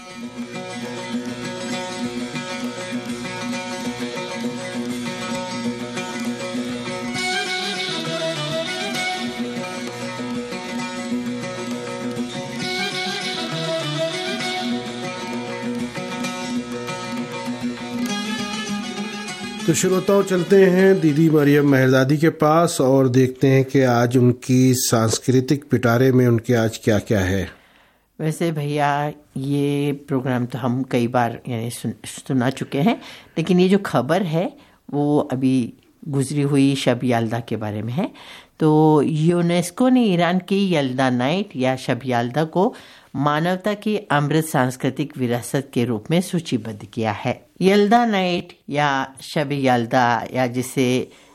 [SPEAKER 9] तो श्रोताओं, चलते हैं दीदी मरियम मेहरदादी के पास और देखते हैं कि आज उनकी सांस्कृतिक पिटारे में उनके आज क्या क्या है।
[SPEAKER 8] वैसे भैया, ये प्रोग्राम तो हम कई बार यानी सुना चुके हैं, लेकिन ये जो खबर है वो अभी गुजरी हुई शब याल्दा के बारे में है। तो यूनेस्को ने ईरान की यल्दा नाइट या शब याल्दा को मानवता की अमृत सांस्कृतिक विरासत के रूप में सूचीबद्ध किया है। यल्दा नाइट या शब याल्दा, या जिसे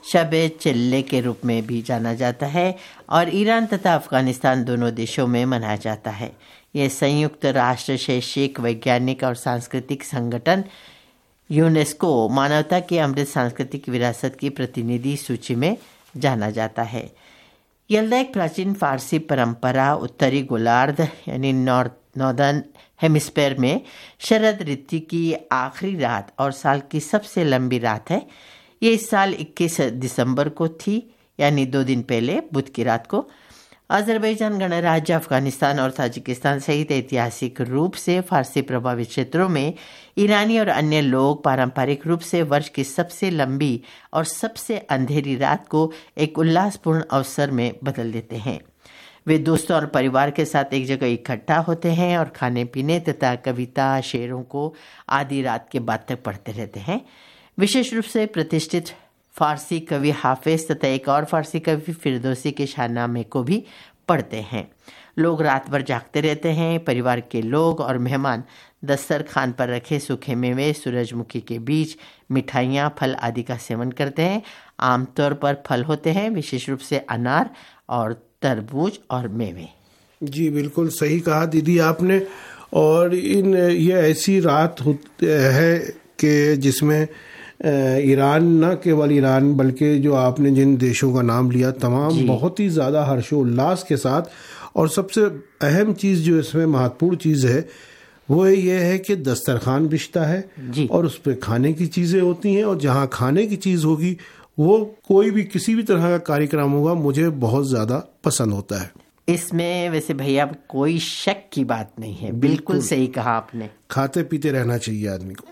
[SPEAKER 8] शब-ए चिल्ले के रूप में भी जाना जाता है और ईरान तथा अफगानिस्तान दोनों देशों में मनाया जाता है। यह संयुक्त राष्ट्र शैक्षिक, वैज्ञानिक और सांस्कृतिक संगठन यूनेस्को मानवता की अमृत सांस्कृतिक विरासत की प्रतिनिधि सूची में जाना जाता है। यल्दा एक प्राचीन फारसी परंपरा उत्तरी गोलार्ध यानी नॉर्दर्न हेमिस्फेयर में शरद ऋतु की आखिरी रात और साल की सबसे लंबी रात है। ये इस साल 21 दिसंबर को थी, यानी 2 दिन पहले बुध की रात को। अजरबैजान गणराज्य, अफगानिस्तान और ताजिकिस्तान सहित ऐतिहासिक रूप से फारसी प्रभावित क्षेत्रों में ईरानी और अन्य लोग पारंपरिक रूप से वर्ष की सबसे लंबी और सबसे अंधेरी रात को एक उल्लासपूर्ण अवसर में बदल देते हैं। वे दोस्तों और परिवार के साथ एक जगह इकट्ठा होते हैं और खाने पीने तथा कविता शेरों को आधी रात के बाद तक पढ़ते रहते हैं। विशेष रूप से प्रतिष्ठित फारसी कवि हाफिज तथा एक और फारसी कवि फिरदौसी के शाहनामे को भी पढ़ते हैं। लोग रात भर जागते रहते हैं। परिवार के लोग और मेहमान दस्तरखान पर रखे सूखे मेवे, सूरजमुखी के बीज, मिठाइयाँ, फल आदि का सेवन करते हैं। आमतौर पर फल होते हैं, विशेष रूप से अनार और तरबूज और मेवे।
[SPEAKER 9] जी बिल्कुल सही कहा दीदी आपने। और ये ऐसी रात है कि जिसमें ईरान, न केवल ईरान बल्कि जो आपने जिन देशों का नाम लिया तमाम बहुत ही ज़्यादा हर्षोल्लास के साथ, और सबसे अहम चीज़ जो इसमें महत्वपूर्ण चीज़ है वो ये है कि दस्तरखान बिछता है और उस पर खाने की चीज़ें होती हैं, और जहाँ खाने की चीज़ होगी वो कोई भी किसी भी तरह का कार्यक्रम होगा मुझे बहुत ज़्यादा पसंद होता है।
[SPEAKER 8] इसमें वैसे भैया कोई शक की बात नहीं है, बिल्कुल सही कहा आपने।
[SPEAKER 9] खाते पीते रहना चाहिए आदमी को।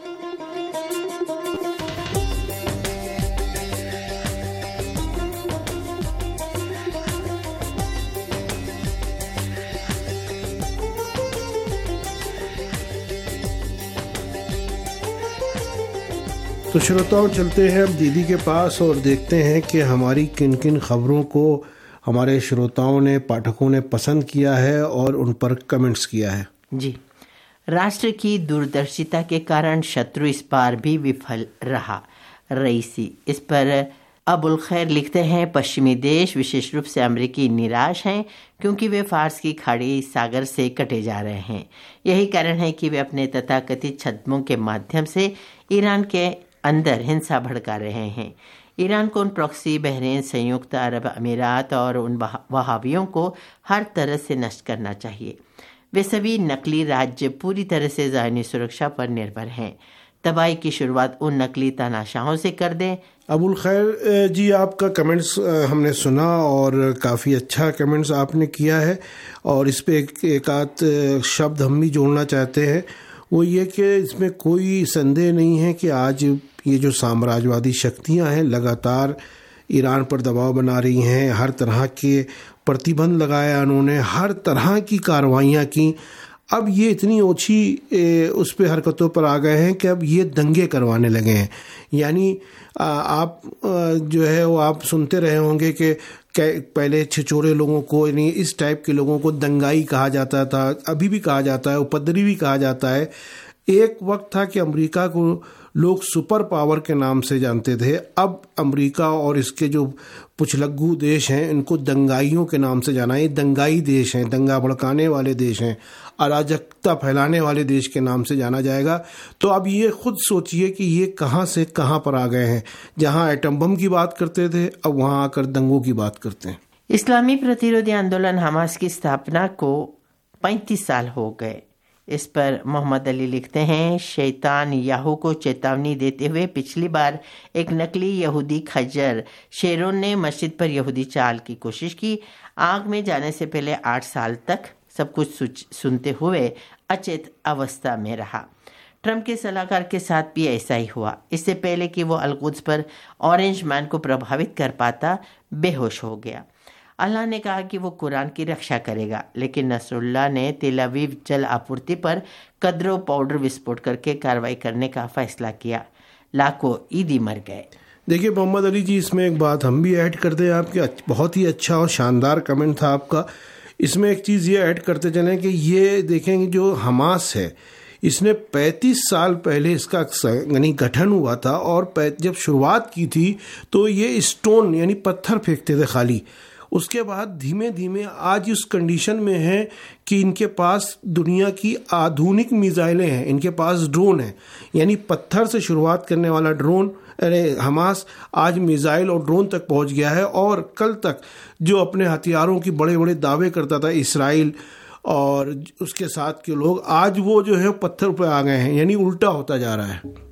[SPEAKER 9] तो श्रोताओं, चलते हैं अब दीदी के पास और देखते हैं कि हमारी किन किन खबरों को हमारे श्रोताओं ने, पाठकों ने पसंद किया है और उन पर कमेंट्स किया है।
[SPEAKER 8] जी, राष्ट्र की दूरदर्शिता के कारण शत्रु इस बार भी विफल रहा। रईसी इस पर अबुल खैर लिखते हैं, पश्चिमी देश विशेष रूप से अमेरिकी निराश हैं क्योंकि वे फारस की खाड़ी सागर से कटे जा रहे हैं। यही कारण है कि वे अपने तथाकथित छद्मों के माध्यम से ईरान के अंदर हिंसा भड़का रहे हैं। ईरान को उन प्रॉक्सी, बहरीन, संयुक्त अरब अमीरात और उन वहाबियों को हर तरह से नष्ट करना चाहिए। वे सभी नकली राज्य पूरी तरह से ज़ाहिनी सुरक्षा पर निर्भर हैं। तबाही की शुरुआत उन नकली तानाशाहों से कर दें।
[SPEAKER 9] अबुल खैर जी, आपका कमेंट्स हमने सुना और काफ़ी अच्छा कमेंट्स आपने किया है, और इस पे एक आध शब्द हम भी जोड़ना चाहते हैं। वो ये कि इसमें कोई संदेह नहीं है कि आज ये जो साम्राज्यवादी शक्तियां हैं लगातार ईरान पर दबाव बना रही हैं, हर तरह के प्रतिबंध लगाया उन्होंने, हर तरह की कार्रवाइयाँ की। अब ये इतनी ओछी उस पे हरकतों पर आ गए हैं कि अब ये दंगे करवाने लगे हैं। यानी आप जो है वो आप सुनते रहे होंगे कि पहले छिछोरे लोगों को, यानी इस टाइप के लोगों को दंगाई कहा जाता था, अभी भी कहा जाता है, उपद्रवी भी कहा जाता है। एक वक्त था कि अमेरिका को लोग सुपर पावर के नाम से जानते थे। अब अमेरिका और इसके जो पुछलग्गू देश हैं इनको दंगाइयों के नाम से जाना है। ये दंगाई देश हैं, दंगा भड़काने वाले देश हैं, अराजकता फैलाने वाले देश के नाम से जाना जाएगा। तो अब ये खुद सोचिए कि ये कहाँ से कहाँ पर आ गए हैं। जहाँ एटम बम की बात करते थे अब वहाँ आकर दंगों की बात करते हैं।
[SPEAKER 8] इस्लामी प्रतिरोधी आंदोलन हमास की स्थापना को 35 साल हो गए। इस पर मोहम्मद अली लिखते हैं, शैतान याहू को चेतावनी देते हुए पिछली बार एक नकली यहूदी खज्जर शेरोन ने मस्जिद पर यहूदी चाल की कोशिश की। आग में जाने से पहले 8 साल तक सब कुछ सुनते हुए अचेत अवस्था में रहा। ट्रंप के सलाहकार के साथ भी ऐसा ही हुआ। इससे पहले कि वो अलकुद्स पर ऑरेंज मैन को प्रभावित कर पाता, बेहोश हो गया। अल्लाह ने कहा कि वो कुरान की रक्षा करेगा, लेकिन नसरुल्लाह ने तेल अवीव जल आपूर्ति पर कद्रो पाउडर विस्फोट करके कार्रवाई करने का फैसला किया। लाखों ईदी मर गए।
[SPEAKER 9] देखिए मोहम्मद अली जी, इसमें एक बात हम भी ऐड कर दें। आपके बहुत ही अच्छा और शानदार कमेंट था आपका। इसमें एक चीज़ ये ऐड करते चलें कि ये देखेंगे जो हमास है इसने 35 साल पहले इसका यानी गठन हुआ था और जब शुरुआत की थी तो ये स्टोन यानी पत्थर फेंकते थे खाली। उसके बाद धीमे धीमे आज इस कंडीशन में है कि इनके पास दुनिया की आधुनिक मिसाइलें हैं, इनके पास ड्रोन है, यानी पत्थर से शुरुआत करने वाला ड्रोन हमास आज मिसाइल और ड्रोन तक पहुंच गया है। और कल तक जो अपने हथियारों की बड़े बड़े दावे करता था इसराइल और उसके साथ के लोग, आज वो जो है पत्थर पे आ गए हैं, यानी उल्टा होता जा रहा है।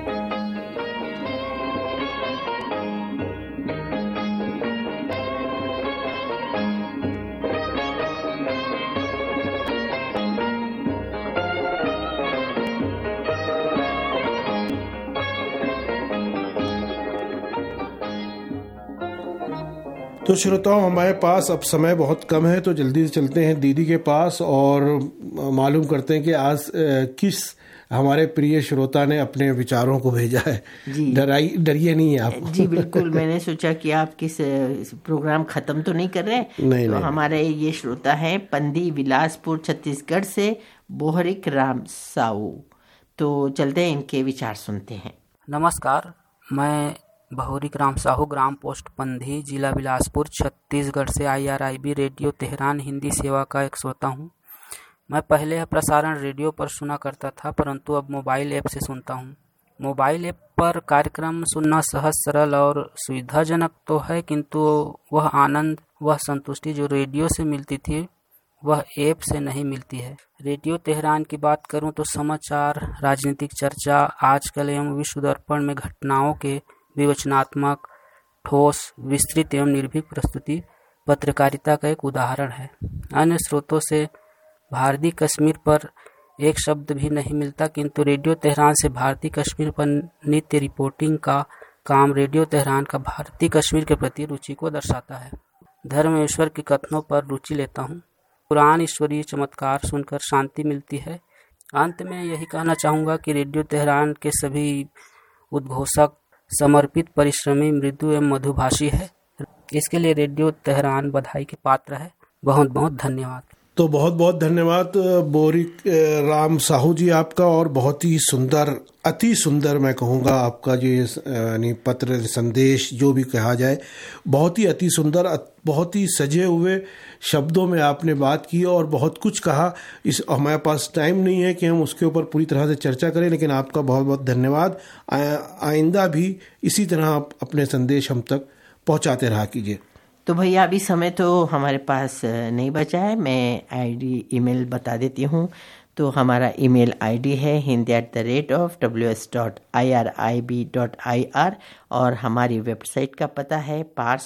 [SPEAKER 9] तो श्रोताओं, हमारे पास अब समय बहुत कम है, तो जल्दी से चलते हैं दीदी के पास और मालूम करते हैं कि आज किस हमारे प्रिय श्रोता ने अपने विचारों को भेजा है। जी, डरिए नहीं है आप।
[SPEAKER 8] जी बिल्कुल, मैंने सोचा कि आप किस प्रोग्राम खत्म तो नहीं कर रहे। नहीं, तो नहीं। हमारे ये श्रोता हैं पंदी बिलासपुर छत्तीसगढ़ से बोहरिक राम साहू। तो चलते हैं इनके विचार सुनते हैं।
[SPEAKER 10] नमस्कार, मैं बहुरिक राम साहू, ग्राम पोस्ट पंधी, जिला बिलासपुर, छत्तीसगढ़ से IRIB रेडियो तेहरान हिंदी सेवा का एक श्रोता हूँ। मैं पहले यह प्रसारण रेडियो पर सुना करता था, परंतु अब मोबाइल ऐप से सुनता हूँ। मोबाइल ऐप पर कार्यक्रम सुनना सहज, सरल और सुविधाजनक तो है, किंतु वह आनंद, वह संतुष्टि जो रेडियो से मिलती थी वह ऐप से नहीं मिलती है। रेडियो तेहरान की बात करूँ तो समाचार, राजनीतिक चर्चा, आजकल एवं विश्व दर्पण में घटनाओं के विवेचनात्मक, ठोस, विस्तृत एवं निर्भीक प्रस्तुति पत्रकारिता का एक उदाहरण है। अन्य स्रोतों से भारतीय कश्मीर पर एक शब्द भी नहीं मिलता, किंतु रेडियो तेहरान से भारतीय कश्मीर पर नित्य रिपोर्टिंग का काम रेडियो तेहरान का भारतीय कश्मीर के प्रति रुचि को दर्शाता है। धर्म ईश्वर के कथनों पर रुचि लेता हूँ। पुराण ईश्वरीय चमत्कार सुनकर शांति मिलती है। अंत में यही कहना चाहूँगा कि रेडियो तेहरान के सभी उद्घोषक समर्पित, परिश्रमी, मृदु एवं मधुभाषी है। इसके लिए रेडियो तेहरान बधाई के पात्र है। बहुत बहुत धन्यवाद।
[SPEAKER 9] तो बहुत बहुत धन्यवाद बोरिक राम साहू जी आपका, और बहुत ही सुंदर, अति सुंदर मैं कहूँगा आपका जो यानी पत्र संदेश जो भी कहा जाए, बहुत ही अति सुंदर, बहुत ही सजे हुए शब्दों में आपने बात की और बहुत कुछ कहा। इस हमारे पास टाइम नहीं है कि हम उसके ऊपर पूरी तरह से चर्चा करें, लेकिन आपका बहुत बहुत धन्यवाद। आइंदा भी इसी तरह आप अपने संदेश हम तक पहुँचाते रहा कीजिए।
[SPEAKER 8] तो भैया अभी समय तो हमारे पास नहीं बचा है, मैं ईमेल बता देती हूँ। तो हमारा ईमेल ID है hindi@ws.irib.ir और हमारी वेबसाइट का पता है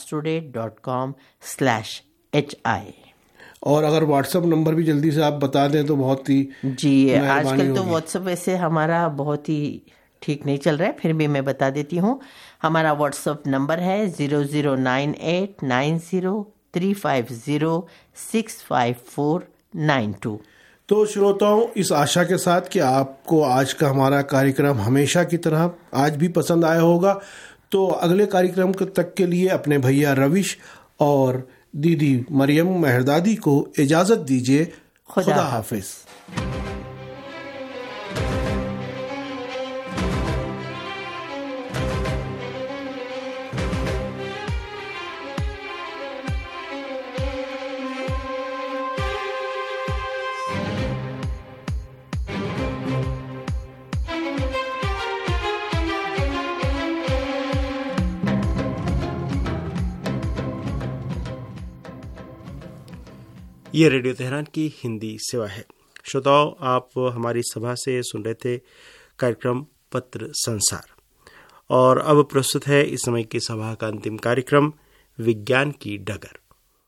[SPEAKER 8] parstoday.com/hi।
[SPEAKER 9] और अगर व्हाट्सएप नंबर भी जल्दी से आप बता दें तो बहुत ही
[SPEAKER 8] जी, आजकल तो व्हाट्सएप वैसे हमारा बहुत ही ठीक नहीं चल रहा है, फिर भी मैं बता देती हूँ। हमारा व्हाट्सएप नंबर है 00989035065492।
[SPEAKER 9] तो श्रोताओं, इस आशा के साथ कि आपको आज का हमारा कार्यक्रम हमेशा की तरह आज भी पसंद आया होगा, तो अगले कार्यक्रम तक के लिए अपने भैया रविश और दीदी मरियम मेहरदादी को इजाज़त दीजिए। खुदा हाफिज।
[SPEAKER 1] ये रेडियो तेहरान की हिंदी सेवा है। श्रोताओं, आप हमारी सभा से सुन रहे थे कार्यक्रम पत्र संसार, और अब प्रस्तुत है इस समय की सभा का अंतिम कार्यक्रम विज्ञान की डगर।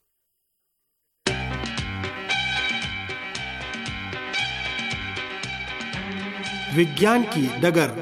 [SPEAKER 1] विज्ञान की डगर।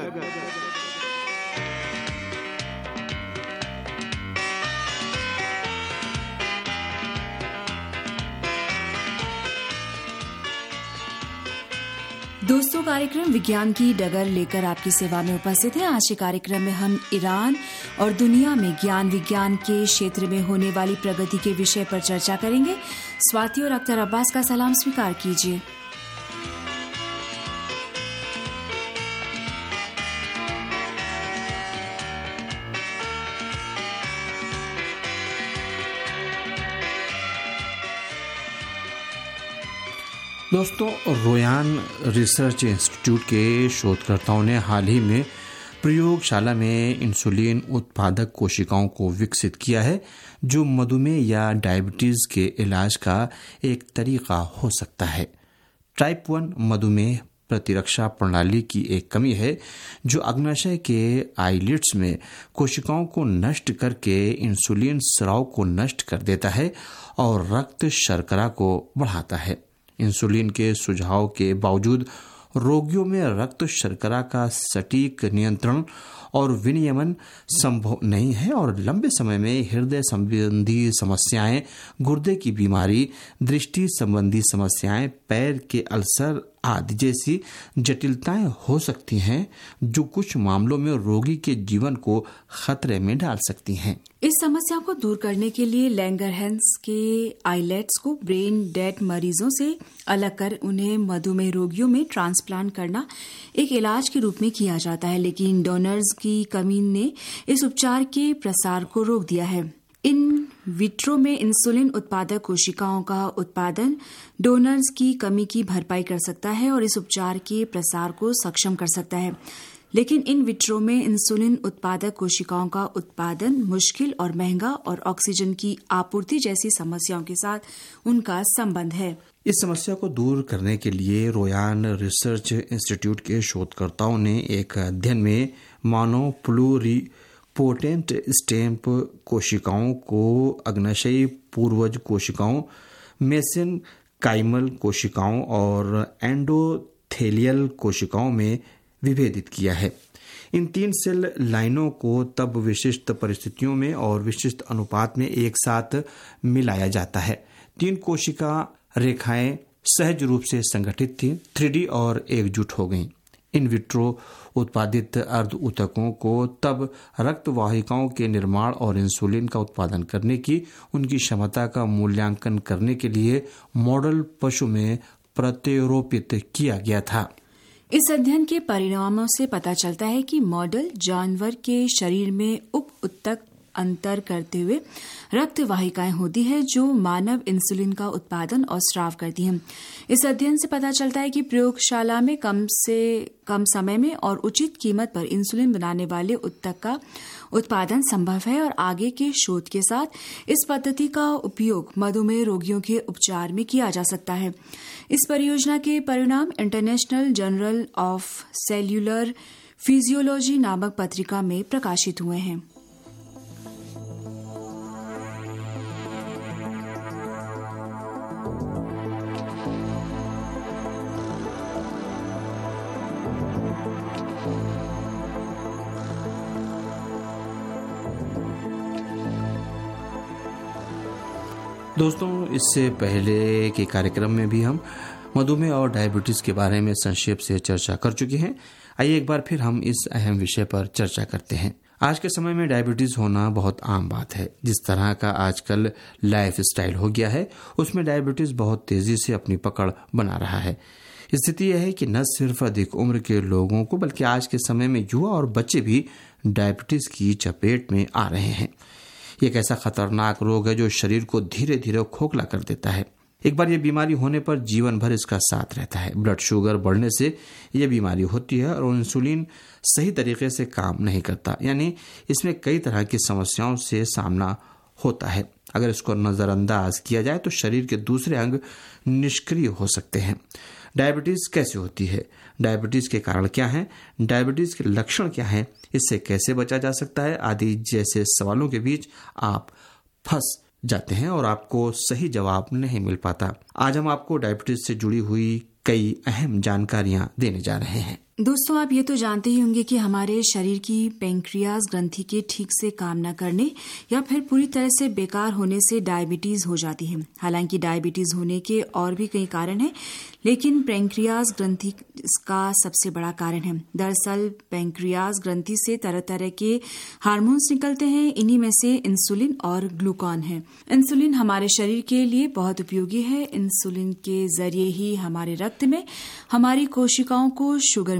[SPEAKER 11] दोस्तों, कार्यक्रम विज्ञान की डगर लेकर आपकी सेवा में उपस्थित है। आज के कार्यक्रम में हम ईरान और दुनिया में ज्ञान विज्ञान के क्षेत्र में होने वाली प्रगति के विषय पर चर्चा करेंगे। स्वाति और अख्तर अब्बास का सलाम स्वीकार कीजिए।
[SPEAKER 12] दोस्तों, रोयान रिसर्च इंस्टीट्यूट के शोधकर्ताओं ने हाल ही में प्रयोगशाला में इंसुलिन उत्पादक कोशिकाओं को विकसित किया है, जो मधुमेह या डायबिटीज के इलाज का एक तरीका हो सकता है। टाइप 1 मधुमेह प्रतिरक्षा प्रणाली की एक कमी है, जो अग्नाशय के आइलिड्स में कोशिकाओं को नष्ट करके इंसुलिन स्राव को नष्ट कर देता है और रक्त शर्करा को बढ़ाता है। इंसुलिन के सुझाव के बावजूद रोगियों में रक्त शर्करा का सटीक नियंत्रण और विनियमन संभव नहीं है और लंबे समय में हृदय संबंधी समस्याएं, गुर्दे की बीमारी, दृष्टि संबंधी समस्याएं, पैर के अल्सर आदि जैसी जटिलताएं हो सकती हैं, जो कुछ मामलों में रोगी के जीवन को खतरे में डाल सकती हैं।
[SPEAKER 11] इस समस्या को दूर करने के लिए लैंगरहैंस के आइलेट्स को ब्रेन डेड मरीजों से अलग कर उन्हें मधुमेह रोगियों में ट्रांसप्लांट करना एक इलाज के रूप में किया जाता है, लेकिन डोनर्स की कमी ने इस उपचार के प्रसार को रोक दिया है। इन विट्रो में इंसुलिन उत्पादक कोशिकाओं का उत्पादन डोनर्स की कमी की भरपाई कर सकता है और इस उपचार के प्रसार को सक्षम कर सकता है, लेकिन इन विट्रो में इंसुलिन उत्पादक कोशिकाओं का उत्पादन मुश्किल और महंगा और ऑक्सीजन की आपूर्ति जैसी समस्याओं के साथ उनका संबंध है।
[SPEAKER 12] इस समस्या को दूर करने के लिए रोयान रिसर्च इंस्टीट्यूट के शोधकर्ताओं ने एक अध्ययन में मानव प्लूरिपोटेंट स्टेम कोशिकाओं को अग्नाशयी पूर्वज कोशिकाओं, मेसेनकाइमल कोशिकाओं और एंडोथेलियल कोशिकाओं में विभेदित किया है। इन 3 सेल लाइनों को तब विशिष्ट परिस्थितियों में और विशिष्ट अनुपात में एक साथ मिलाया जाता है। 3 कोशिका रेखाएं सहज रूप से संगठित थी, 3D और एकजुट हो गईं। इन विट्रो उत्पादित अर्ध ऊतकों को तब रक्त वाहिकाओं के निर्माण और इंसुलिन का उत्पादन करने की उनकी क्षमता का मूल्यांकन करने के लिए मॉडल पशु में प्रत्यारोपित किया गया था।
[SPEAKER 11] इस अध्ययन के परिणामों से पता चलता है कि मॉडल जानवर के शरीर में उप ऊतक अंतर करते हुए रक्त वाहिकाएं होती है, जो मानव इंसुलिन का उत्पादन और स्राव करती हैं। इस अध्ययन से पता चलता है कि प्रयोगशाला में कम से कम समय में और उचित कीमत पर इंसुलिन बनाने वाले ऊतक का उत्पादन संभव है और आगे के शोध के साथ इस पद्धति का उपयोग मधुमेह रोगियों के उपचार में किया जा सकता है। इस परियोजना के परिणाम International Journal of Cellular Physiology नामक पत्रिका में प्रकाशित हुए हैं।
[SPEAKER 12] दोस्तों, इससे पहले के कार्यक्रम में भी हम मधुमेह और डायबिटीज के बारे में संक्षेप से चर्चा कर चुके हैं। आइए एक बार फिर हम इस अहम विषय पर चर्चा करते हैं। आज के समय में डायबिटीज होना बहुत आम बात है। जिस तरह का आजकल लाइफ स्टाइल हो गया है, उसमें डायबिटीज बहुत तेजी से अपनी पकड़ बना रहा है। स्थिति यह है कि न सिर्फ अधिक उम्र के लोगों को बल्कि आज के समय में युवा और बच्चे भी डायबिटीज की चपेट में आ रहे हैं। एक ऐसा खतरनाक रोग है जो शरीर को धीरे धीरे खोखला कर देता है। एक बार ये बीमारी होने पर जीवन भर इसका साथ रहता है। ब्लड शुगर बढ़ने से ये बीमारी होती है और इंसुलिन सही तरीके से काम नहीं करता, यानी इसमें कई तरह की समस्याओं से सामना होता है। अगर इसको नजरअंदाज किया जाए तो शरीर के दूसरे अंग निष्क्रिय हो सकते हैं। डायबिटीज कैसे होती है? डायबिटीज के कारण क्या है? डायबिटीज के लक्षण क्या हैं? इससे कैसे बचा जा सकता है? आदि जैसे सवालों के बीच आप फंस जाते हैं और आपको सही जवाब नहीं मिल पाता। आज हम आपको डायबिटीज से जुड़ी हुई कई अहम जानकारियां देने जा रहे हैं।
[SPEAKER 11] दोस्तों, आप ये तो जानते ही होंगे कि हमारे शरीर की पेंक्रियाज ग्रंथि के ठीक से काम न करने या फिर पूरी तरह से बेकार होने से डायबिटीज हो जाती है। हालांकि डायबिटीज होने के और भी कई कारण हैं, लेकिन पेंक्रियाज ग्रंथि इसका सबसे बड़ा कारण है। दरअसल पेंक्रियाज ग्रंथि से तरह तरह के हार्मोन्स निकलते हैं। इन्हीं में से इंसुलिन और ग्लूकान है। इंसुलिन हमारे शरीर के लिए बहुत उपयोगी है। इंसुलिन के जरिए ही हमारे रक्त में हमारी कोशिकाओं को शुगर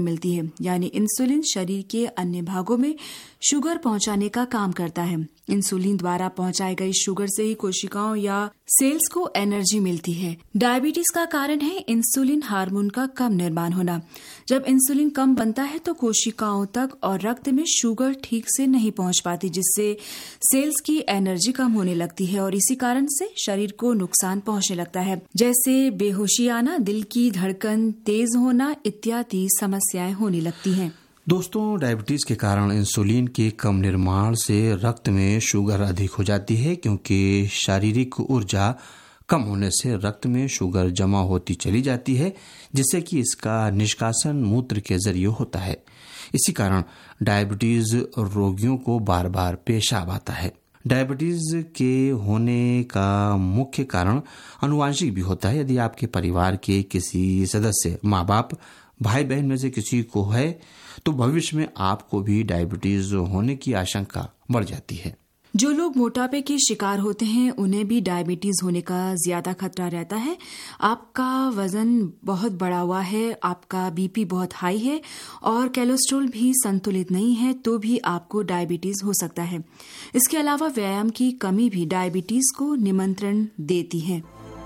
[SPEAKER 11] मिलती है, यानी इंसुलिन शरीर के अन्य भागों में शुगर पहुंचाने का काम करता है। इंसुलिन द्वारा पहुंचाई गई शुगर से ही कोशिकाओं या सेल्स को एनर्जी मिलती है। डायबिटीज का कारण है इंसुलिन हार्मोन का कम निर्माण होना। जब इंसुलिन कम बनता है तो कोशिकाओं तक और रक्त में शुगर ठीक से नहीं पहुंच पाती, जिससे सेल्स की एनर्जी कम होने लगती है और इसी कारण से शरीर को नुकसान पहुंचने लगता है, जैसे बेहोशी आना, दिल की धड़कन तेज होना इत्यादि समस्याएं होने लगती हैं।
[SPEAKER 12] दोस्तों, डायबिटीज के कारण इंसुलिन के कम निर्माण से रक्त में शुगर अधिक हो जाती है, क्योंकि शारीरिक ऊर्जा कम होने से रक्त में शुगर जमा होती चली जाती है, जिससे कि इसका निष्कासन मूत्र के जरिए होता है। इसी कारण डायबिटीज रोगियों को बार बार पेशाब आता है। डायबिटीज के होने का मुख्य कारण आनुवंशिक भी होता है। यदि आपके परिवार के किसी सदस्य, माँ बाप, भाई बहन में से किसी को है तो भविष्य में आपको भी डायबिटीज होने की आशंका बढ़ जाती है।
[SPEAKER 11] जो लोग मोटापे के शिकार होते हैं उन्हें भी डायबिटीज होने का ज्यादा खतरा रहता है। आपका वजन बहुत बढ़ा हुआ है, आपका बीपी बहुत हाई है और कोलेस्ट्रॉल भी संतुलित नहीं है तो भी आपको डायबिटीज हो सकता है। इसके अलावा व्यायाम की कमी भी डायबिटीज को निमंत्रण देती है।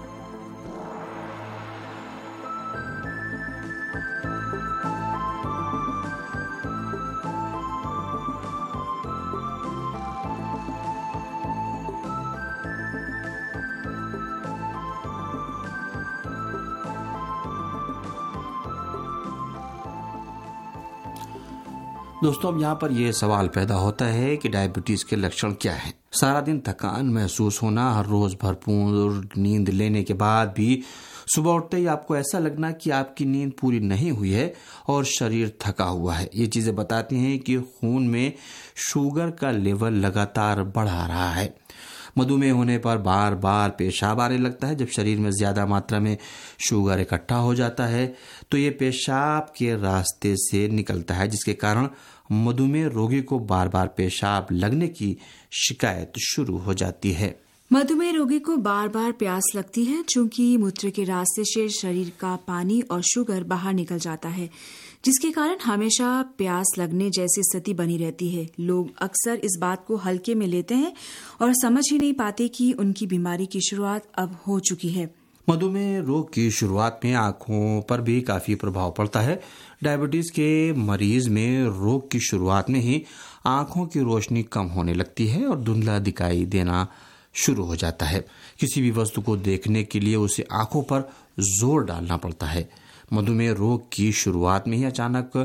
[SPEAKER 12] दोस्तों, अब यहाँ पर यह सवाल पैदा होता है कि डायबिटीज के लक्षण क्या हैं। सारा दिन थकान महसूस होना, हर रोज भरपूर नींद लेने के बाद भी सुबह उठते ही आपको ऐसा लगना कि आपकी नींद पूरी नहीं हुई है और शरीर थका हुआ है। ये चीजें बताती हैं कि खून में शुगर का लेवल लगातार बढ़ा रहा है। मधुमेह होने पर बार बार पेशाब आने लगता है। जब शरीर में ज्यादा मात्रा में शुगर इकट्ठा हो जाता है तो ये पेशाब के रास्ते से निकलता है, जिसके कारण मधुमेह रोगी को बार बार पेशाब लगने की शिकायत शुरू हो जाती है।
[SPEAKER 11] मधुमेह रोगी को बार बार प्यास लगती है, चूंकि मूत्र के रास्ते से शरीर का पानी और शुगर बाहर निकल जाता है, जिसके कारण हमेशा प्यास लगने जैसी स्थिति बनी रहती है। लोग अक्सर इस बात को हल्के में लेते हैं और समझ ही नहीं पाते कि उनकी बीमारी की शुरुआत अब हो चुकी है।
[SPEAKER 12] मधुमेह रोग की शुरुआत में आंखों पर भी काफी प्रभाव पड़ता है। डायबिटीज के मरीज में रोग की शुरुआत में ही आंखों की रोशनी कम होने लगती है और धुंधला दिखाई देना शुरू हो जाता है। किसी भी वस्तु को देखने के लिए उसे आंखों पर जोर डालना पड़ता है। मधुमेह रोग की शुरुआत में ही अचानक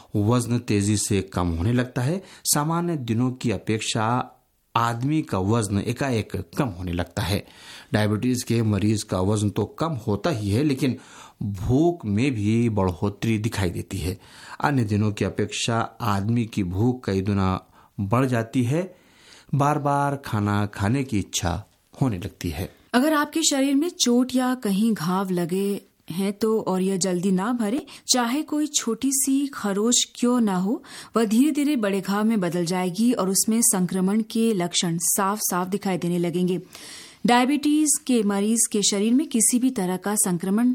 [SPEAKER 12] वजन तेजी से कम होने लगता है। सामान्य दिनों की अपेक्षा आदमी का वजन एकाएक कम होने लगता है। डायबिटीज के मरीज का वजन तो कम होता ही है, लेकिन भूख में भी बढ़ोतरी दिखाई देती है। अन्य दिनों की अपेक्षा आदमी की भूख कई गुना बढ़ जाती है। बार बार खाना खाने की इच्छा होने लगती है।
[SPEAKER 11] अगर आपके शरीर में चोट या कहीं घाव लगे हैं तो और यह जल्दी ना भरे, चाहे कोई छोटी सी खरोच क्यों ना हो, वह धीरे धीरे बड़े घाव में बदल जाएगी और उसमें संक्रमण के लक्षण साफ साफ दिखाई देने लगेंगे। डायबिटीज के मरीज के शरीर में किसी भी तरह का संक्रमण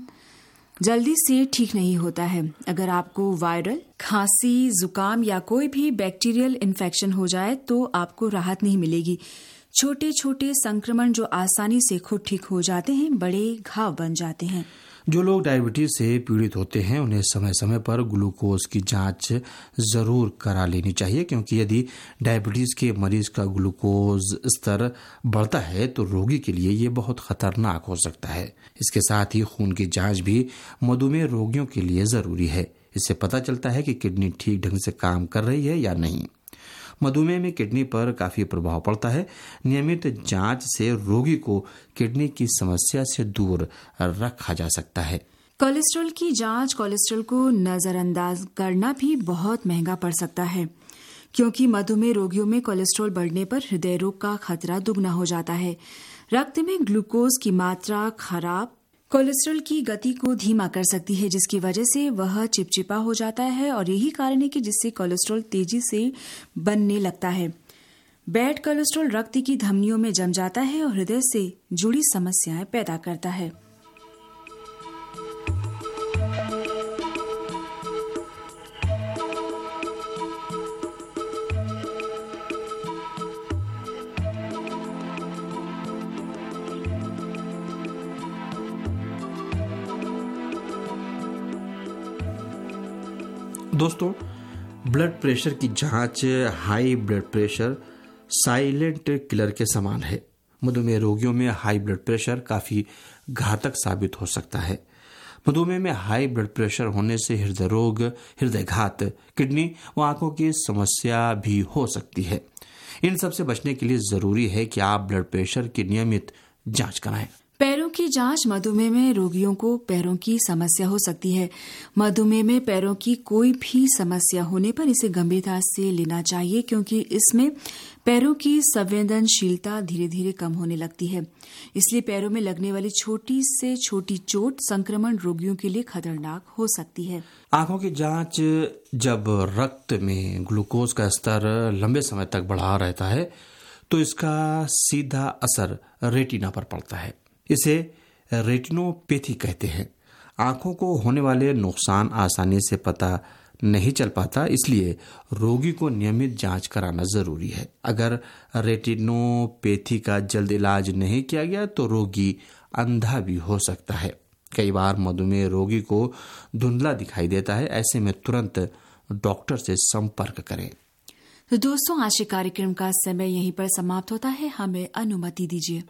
[SPEAKER 11] जल्दी से ठीक नहीं होता है। अगर आपको वायरल खांसी, जुकाम या कोई भी बैक्टीरियल इन्फेक्शन हो जाए तो आपको राहत नहीं मिलेगी। छोटे छोटे संक्रमण जो आसानी से खुद ठीक हो जाते हैं, बड़े घाव बन जाते हैं।
[SPEAKER 12] जो लोग डायबिटीज से पीड़ित होते हैं उन्हें समय समय पर ग्लूकोज की जांच जरूर करा लेनी चाहिए, क्योंकि यदि डायबिटीज के मरीज का ग्लूकोज स्तर बढ़ता है तो रोगी के लिए ये बहुत खतरनाक हो सकता है। इसके साथ ही खून की जांच भी मधुमेह रोगियों के लिए जरूरी है। इससे पता चलता है कि किडनी ठीक ढंग से काम कर रही है या नहीं। मधुमेह में किडनी पर काफी प्रभाव पड़ता है। नियमित जांच से रोगी को किडनी की समस्या से दूर रखा जा सकता है।
[SPEAKER 11] कोलेस्ट्रॉल की जांच कोलेस्ट्रॉल को नजरअंदाज करना भी बहुत महंगा पड़ सकता है, क्योंकि मधुमेह रोगियों में कोलेस्ट्रॉल बढ़ने पर हृदय रोग का खतरा दुगना हो जाता है। रक्त में ग्लूकोज की मात्रा खराब कोलेस्ट्रॉल की गति को धीमा कर सकती है, जिसकी वजह से वह चिपचिपा हो जाता है और यही कारण है कि जिससे कोलेस्ट्रॉल तेजी से बनने लगता है। बैड कोलेस्ट्रॉल रक्त की धमनियों में जम जाता है और हृदय से जुड़ी समस्याएं पैदा करता है।
[SPEAKER 12] दोस्तों, ब्लड प्रेशर की जांच high blood pressure silent killer के समान है। मधुमेह रोगियों में हाई ब्लड प्रेशर काफी घातक साबित हो सकता है। मधुमेह में हाई ब्लड प्रेशर होने से हृदय रोग, हृदयघात, किडनी व आंखों की समस्या भी हो सकती है। इन सब से बचने के लिए जरूरी है कि आप ब्लड प्रेशर की नियमित जांच कराएं।
[SPEAKER 11] पैरों की जांच मधुमेह में रोगियों को पैरों की समस्या हो सकती है। मधुमेह में पैरों की कोई भी समस्या होने पर इसे गंभीरता से लेना चाहिए, क्योंकि इसमें पैरों की संवेदनशीलता धीरे धीरे कम होने लगती है। इसलिए पैरों में लगने वाली छोटी से छोटी चोट संक्रमण रोगियों के लिए खतरनाक हो सकती है।
[SPEAKER 12] आंखों की जांच जब रक्त में ग्लूकोज का स्तर लंबे समय तक बढ़ा रहता है तो इसका सीधा असर रेटिना पर पड़ता है। इसे रेटिनोपैथी कहते हैं। आंखों को होने वाले नुकसान आसानी से पता नहीं चल पाता, इसलिए रोगी को नियमित जांच कराना जरूरी है। अगर रेटिनोपैथी का जल्द इलाज नहीं किया गया तो रोगी अंधा भी हो सकता है। कई बार मधुमेह रोगी को धुंधला दिखाई देता है। ऐसे में तुरंत डॉक्टर से संपर्क करें।
[SPEAKER 11] तो दोस्तों, आज के कार्यक्रम का समय यहीं पर समाप्त होता है। हमें अनुमति दीजिए।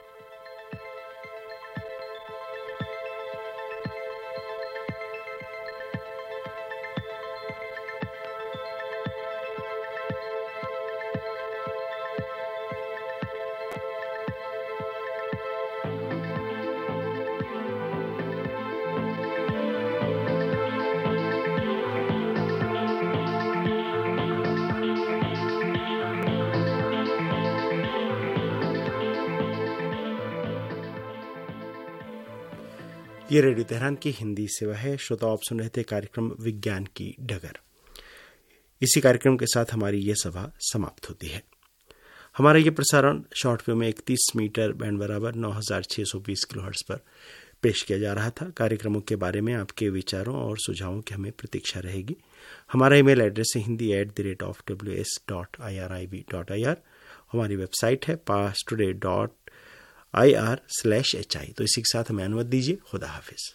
[SPEAKER 1] ये रेडियो तेहरान की हिंदी सेवा है। श्रोताओ, आप सुन रहे थे कार्यक्रम विज्ञान की डगर। इसी कार्यक्रम के साथ हमारी ये सभा समाप्त होती है। हमारा ये प्रसारण शॉर्टवेव में 31 मीटर बैंड बराबर 9620 किलोहर्ट्ज पर पेश किया जा रहा था। कार्यक्रमों के बारे में आपके विचारों और सुझावों की हमें प्रतीक्षा रहेगी। हमारा ईमेल एड्रेस है hindi@ws.irib.ir। हमारी वेबसाइट है pastoday.ir/hi। तो इसी के साथ हमें अनुमति दीजिए। खुदा हाफिज।